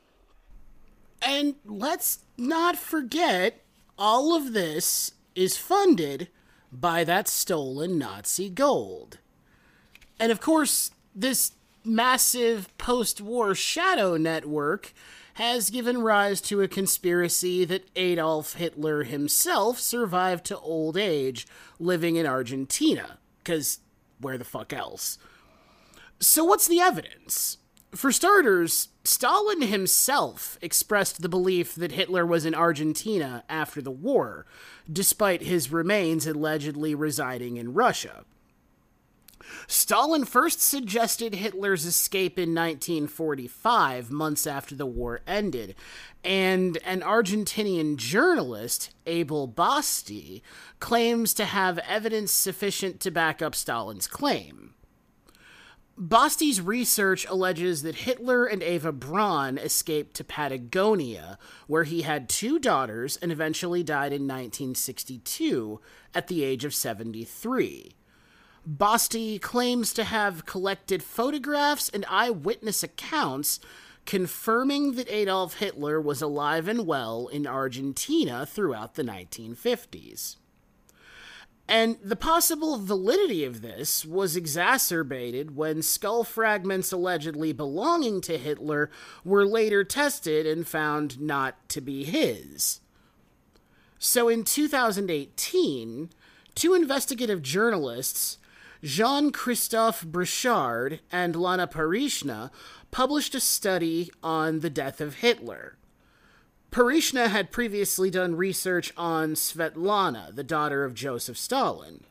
And let's not forget, all of this is funded by that stolen Nazi gold. And of course, this massive post-war shadow network has given rise to a conspiracy that Adolf Hitler himself survived to old age living in Argentina, because where the fuck else? So what's the evidence? For starters, Stalin himself expressed the belief that Hitler was in Argentina after the war, despite his remains allegedly residing in Russia. Stalin first suggested Hitler's escape in nineteen forty-five, months after the war ended, and an Argentinian journalist, Abel Basti, claims to have evidence sufficient to back up Stalin's claim. Basti's research alleges that Hitler and Eva Braun escaped to Patagonia, where he had two daughters and eventually died in nineteen sixty-two at the age of seventy-three. Basti claims to have collected photographs and eyewitness accounts confirming that Adolf Hitler was alive and well in Argentina throughout the nineteen fifties. And the possible validity of this was exacerbated when skull fragments allegedly belonging to Hitler were later tested and found not to be his. So in two thousand eighteen, two investigative journalists, Jean-Christophe Brichard and Lana Parishna, published a study on the death of Hitler. Parishna had previously done research on Svetlana, the daughter of Joseph Stalin.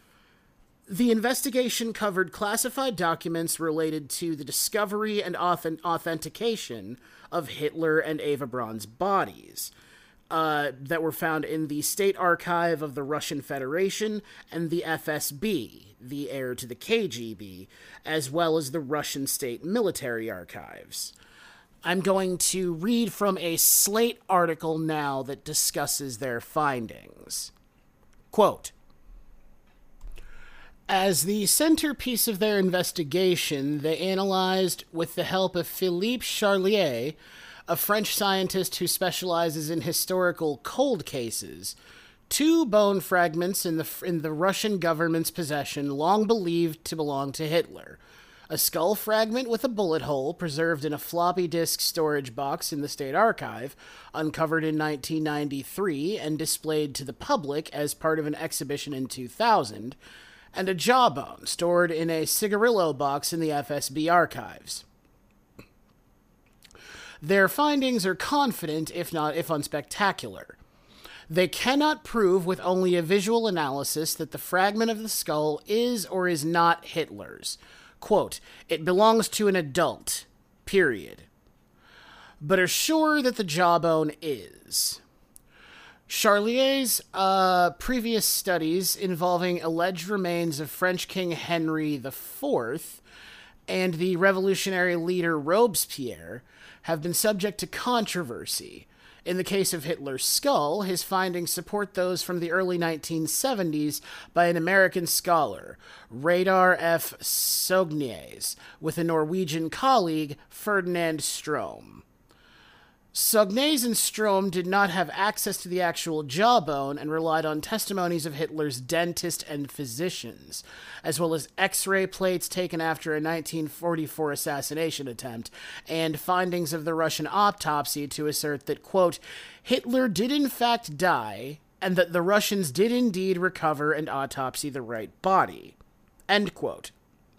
The investigation covered classified documents related to the discovery and auth- authentication of Hitler and Eva Braun's bodies uh, that were found in the State Archive of the Russian Federation and the F S B, the heir to the K G B, as well as the Russian State Military Archives. I'm going to read from a Slate article now that discusses their findings. Quote, as the centerpiece of their investigation, they analyzed, with the help of Philippe Charlier, a French scientist who specializes in historical cold cases, two bone fragments in the, in the Russian government's possession long believed to belong to Hitler. A skull fragment with a bullet hole preserved in a floppy disk storage box in the State Archive, uncovered in nineteen ninety-three and displayed to the public as part of an exhibition in two thousand, and a jawbone stored in a cigarillo box in the F S B archives. Their findings are confident, if not if unspectacular. They cannot prove with only a visual analysis that the fragment of the skull is or is not Hitler's. Quote, it belongs to an adult, period. But are sure that the jawbone is. Charlier's uh, previous studies involving alleged remains of French King Henry the Fourth and the revolutionary leader Robespierre have been subject to controversy, In the case of Hitler's skull, his findings support those from the early nineteen seventies by an American scholar, Radar F. Sognes, with a Norwegian colleague, Ferdinand Strom. Sognes and Strom did not have access to the actual jawbone and relied on testimonies of Hitler's dentist and physicians, as well as X-ray plates taken after a nineteen forty-four assassination attempt, and findings of the Russian autopsy to assert that, quote, Hitler did in fact die, and that the Russians did indeed recover and autopsy the right body, end quote.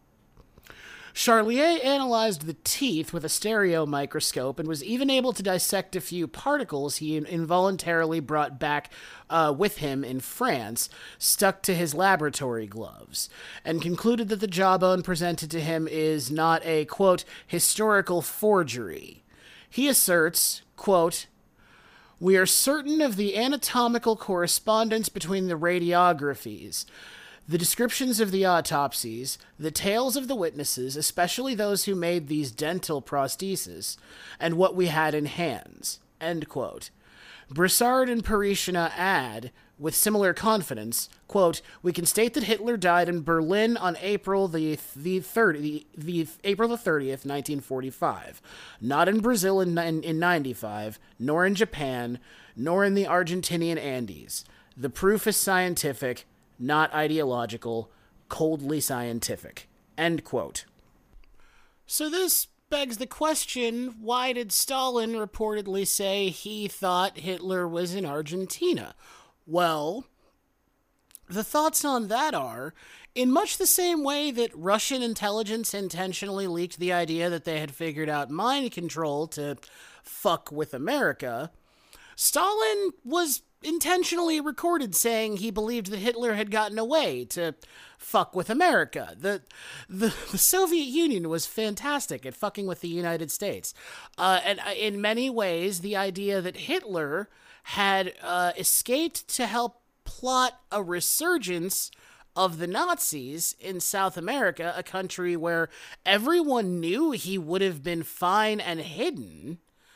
Charlier analyzed the teeth with a stereo microscope and was even able to dissect a few particles he involuntarily brought back uh, with him in France, stuck to his laboratory gloves, and concluded that the jawbone presented to him is not a, quote, historical forgery. He asserts, quote, we are certain of the anatomical correspondence between the radiographies, the descriptions of the autopsies, the tales of the witnesses, especially those who made these dental prostheses, and what we had in hands, end quote. Brissard and Parishina add, with similar confidence, quote, we can state that Hitler died in Berlin on April the the thirtieth, the, the April the thirtieth, nineteen forty-five, not in Brazil in, in in ninety-five, nor in Japan, nor in the Argentinian Andes. The proof is scientific, not ideological, coldly scientific, end quote. So this begs the question, why did Stalin reportedly say he thought Hitler was in Argentina? Well, the thoughts on that are, in much the same way that Russian intelligence intentionally leaked the idea that they had figured out mind control to fuck with America, Stalin was intentionally recorded saying he believed that Hitler had gotten away to fuck with America. The, the, the Soviet Union was fantastic at fucking with the United States. Uh, and in many ways, the idea that Hitler had uh, escaped to help plot a resurgence of the Nazis in South America, a country where everyone knew he would have been fine and hidden,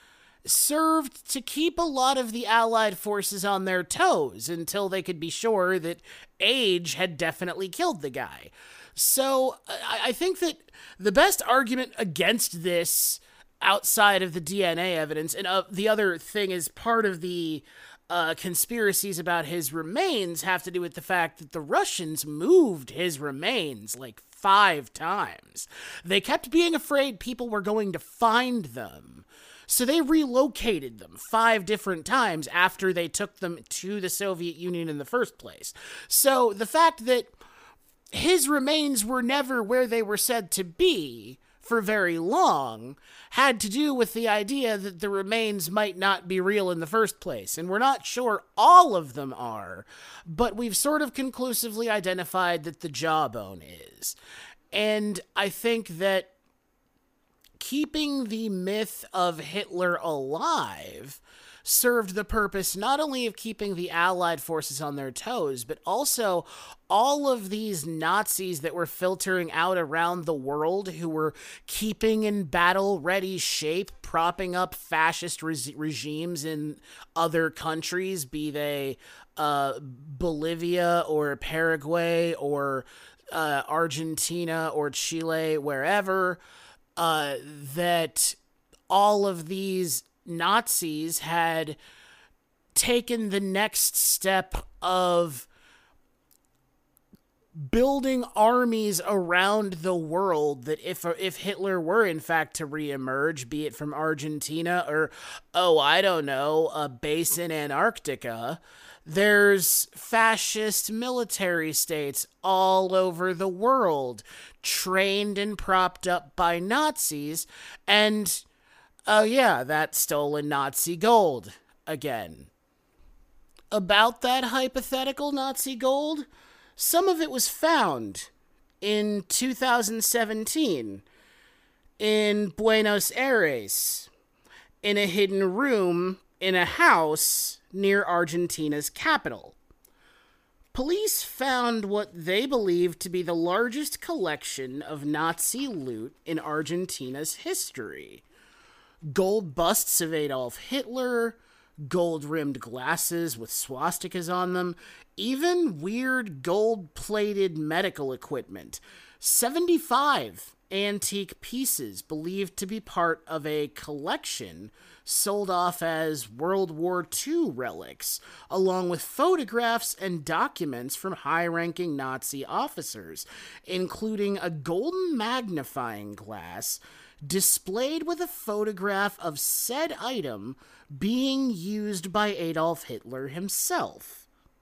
served to keep a lot of the Allied forces on their toes until they could be sure that age had definitely killed the guy. So I think that the best argument against this, outside of the D N A evidence, and uh, the other thing is part of the uh, conspiracies about his remains have to do with the fact that the Russians moved his remains like five times. They kept being afraid people were going to find them. So they relocated them five different times after they took them to the Soviet Union in the first place. So the fact that his remains were never where they were said to be for very long had to do with the idea that the remains might not be real in the first place. And we're not sure all of them are, but we've sort of conclusively identified that the jawbone is. And I think that keeping the myth of Hitler alive served the purpose not only of keeping the Allied forces on their toes, but also all of these Nazis that were filtering out around the world who were keeping in battle-ready shape, propping up fascist re- regimes in other countries, be they uh, Bolivia or Paraguay or uh, Argentina or Chile, wherever. Uh, that all of these Nazis had taken the next step of building armies around the world that if if Hitler were in fact to reemerge, be it from Argentina or, oh, I don't know, a base in Antarctica, there's fascist military states all over the world, trained and propped up by Nazis, and, oh yeah, that stolen Nazi gold again. About that hypothetical Nazi gold, some of it was found in two thousand seventeen in Buenos Aires, in a hidden room in a house near Argentina's capital. Police found what they believed to be the largest collection of Nazi loot in Argentina's history. Gold busts of Adolf Hitler, gold-rimmed glasses with swastikas on them, even weird gold-plated medical equipment. seventy-five antique pieces believed to be part of a collection sold off as World War Two relics, along with photographs and documents from high-ranking Nazi officers, including a golden magnifying glass displayed with a photograph of said item being used by Adolf Hitler himself.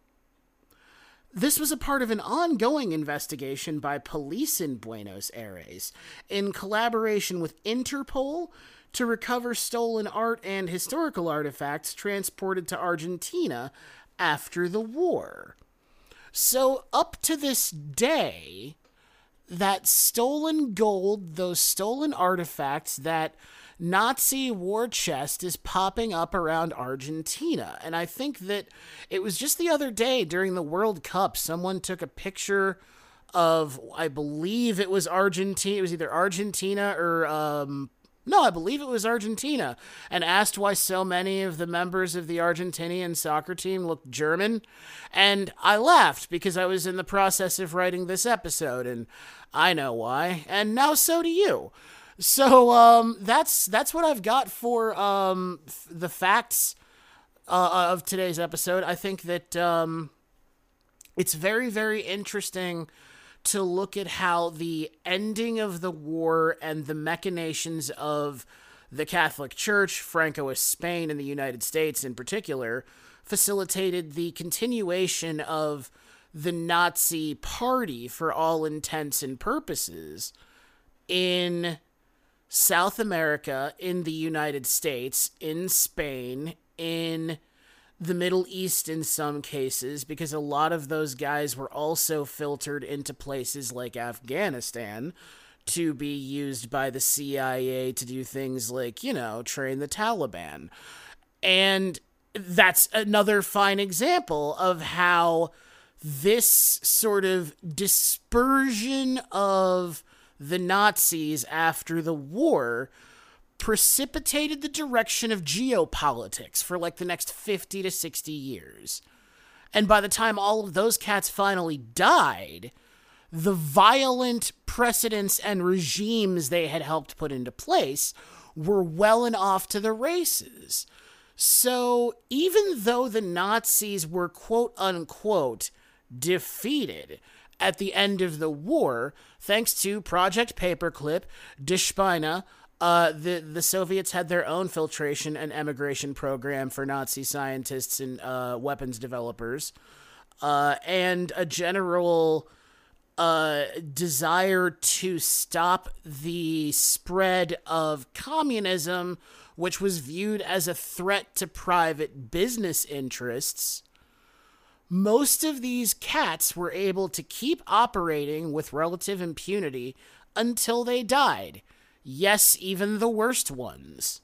This was a part of an ongoing investigation by police in Buenos Aires, in collaboration with Interpol, to recover stolen art and historical artifacts transported to Argentina after the war. So, up to this day, that stolen gold, those stolen artifacts, that Nazi war chest is popping up around Argentina. And I think that it was just the other day during the World Cup, someone took a picture of, I believe it was Argentina, it was either Argentina or, um, no, I believe it was Argentina, and asked why so many of the members of the Argentinian soccer team looked German. And I laughed because I was in the process of writing this episode, and I know why, and now so do you. So, um, that's, that's what I've got for, um, f- the facts, uh, of today's episode. I think that, um, it's very, very interesting to look at how the ending of the war and the machinations of the Catholic Church, Francoist Spain, and the United States in particular, facilitated the continuation of the Nazi Party for all intents and purposes in South America, in the United States, in Spain, in the Middle East in some cases, because a lot of those guys were also filtered into places like Afghanistan to be used by the C I A to do things like, you know, train the Taliban. And that's another fine example of how this sort of dispersion of the Nazis after the war precipitated the direction of geopolitics for like the next fifty to sixty years. And by the time all of those cats finally died, the violent precedents and regimes they had helped put into place were well and off to the races. So even though the Nazis were quote unquote defeated at the end of the war, thanks to Project Paperclip, Despina, uh, the, the Soviets had their own filtration and emigration program for Nazi scientists and uh, weapons developers, uh, and a general uh, desire to stop the spread of communism, which was viewed as a threat to private business interests. Most of these cats were able to keep operating with relative impunity until they died. Yes, even the worst ones.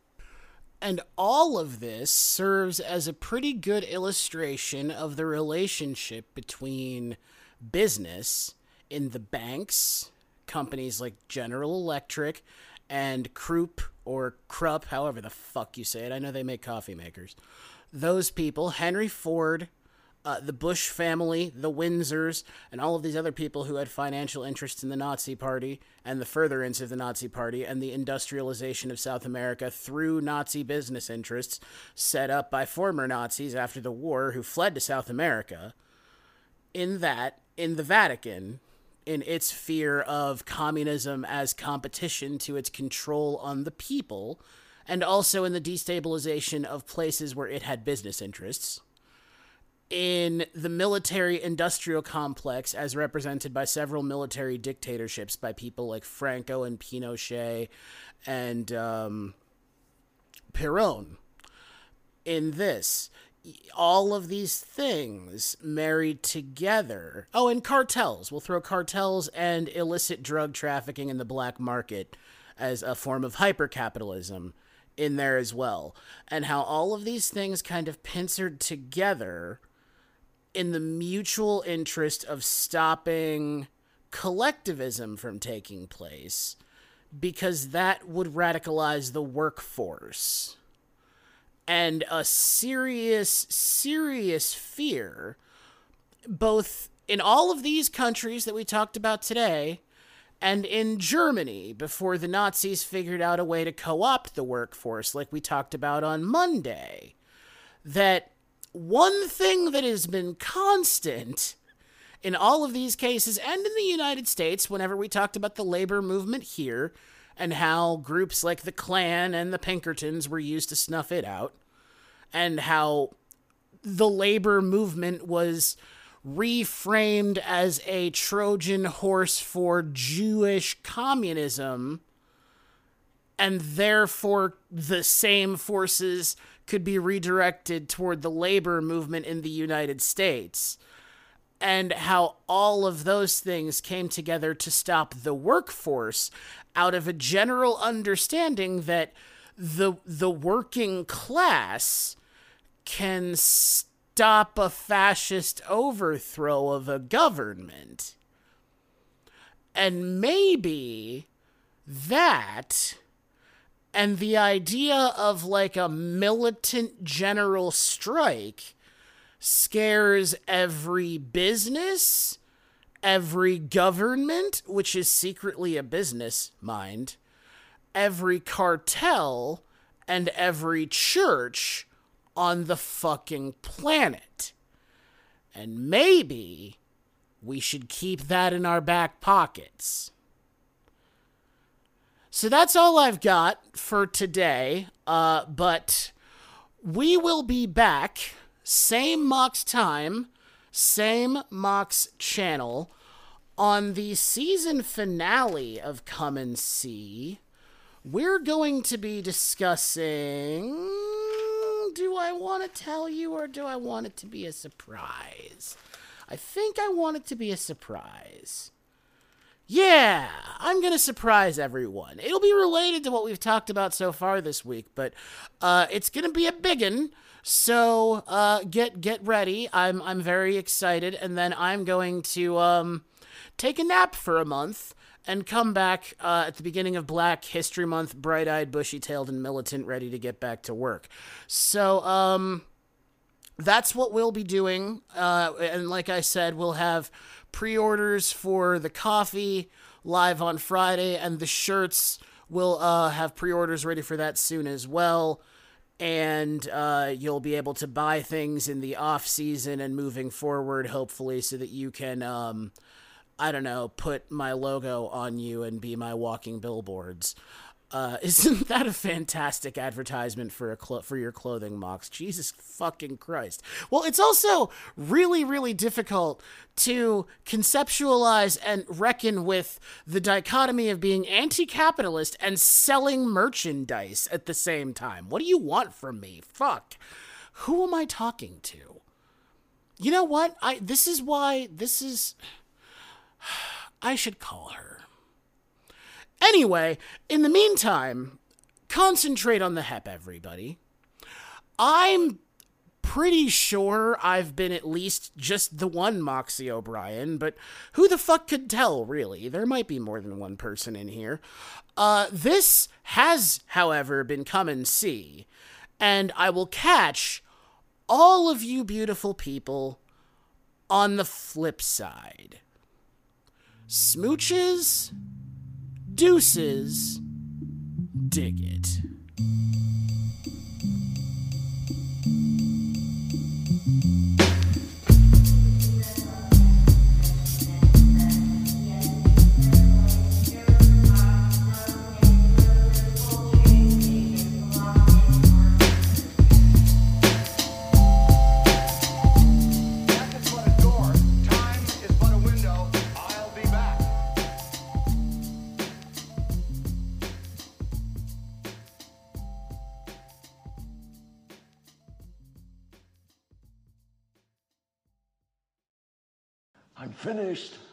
And all of this serves as a pretty good illustration of the relationship between business in the banks, companies like General Electric, and Krupp or Krupp, however the fuck you say it. I know they make coffee makers. Those people, Henry Ford, Uh, the Bush family, the Windsors, and all of these other people who had financial interests in the Nazi Party and the furtherance of the Nazi Party and the industrialization of South America through Nazi business interests set up by former Nazis after the war who fled to South America. In that, in the Vatican, in its fear of communism as competition to its control on the people, and also in the destabilization of places where it had business interests. In the military-industrial complex, as represented by several military dictatorships by people like Franco and Pinochet and um, Perón. In this, all of these things married together. Oh, and cartels. We'll throw cartels and illicit drug trafficking in the black market as a form of hypercapitalism in there as well. And how all of these things kind of pincered together in the mutual interest of stopping collectivism from taking place, because that would radicalize the workforce. and a serious, serious fear, both in all of these countries that we talked about today, and in Germany, before the Nazis figured out a way to co-opt the workforce, like we talked about on Monday, that one thing that has been constant in all of these cases, and in the United States, whenever we talked about the labor movement here, and how groups like the Klan and the Pinkertons were used to snuff it out, and how the labor movement was reframed as a Trojan horse for Jewish communism, and therefore the same forces could be redirected toward the labor movement in the United States, and how all of those things came together to stop the workforce out of a general understanding that the the working class can stop a fascist overthrow of a government. And maybe that, and the idea of like a militant general strike, scares every business, every government, which is secretly a business, mind, every cartel, and every church on the fucking planet. And maybe we should keep that in our back pockets. So that's all I've got for today, uh, but we will be back, same Mox time, same Mox channel, on the season finale of Come and See. We're going to be discussing... Do I want to tell you, or do I want it to be a surprise? I think I want it to be a surprise. Yeah, I'm going to surprise everyone. It'll be related to what we've talked about so far this week, but uh, it's going to be a biggin', so uh, get get ready. I'm I'm very excited, and then I'm going to um, take a nap for a month and come back uh, at the beginning of Black History Month, bright-eyed, bushy-tailed, and militant, ready to get back to work. So, um, that's what we'll be doing. Uh, and like I said, we'll have pre-orders for the coffee live on Friday, and the shirts, we'll uh, have pre-orders ready for that soon as well. And uh, you'll be able to buy things in the off-season and moving forward, hopefully, so that you can... Um, I don't know, put my logo on you and be my walking billboards. Uh, isn't that a fantastic advertisement for a clo- for your clothing, Mox? Jesus fucking Christ. Well, it's also really, really difficult to conceptualize and reckon with the dichotomy of being anti-capitalist and selling merchandise at the same time. What do you want from me? Fuck. Who am I talking to? You know what? I. This is why... This is... I should call her. Anyway, in the meantime, concentrate on the H E P, everybody. I'm pretty sure I've been at least just the one Moxie O'Brien, but who the fuck could tell, really? There might be more than one person in here. Uh, this has, however, been Come and See, and I will catch all of you beautiful people on the flip side. Smooches, deuces, dig it. I'm finished.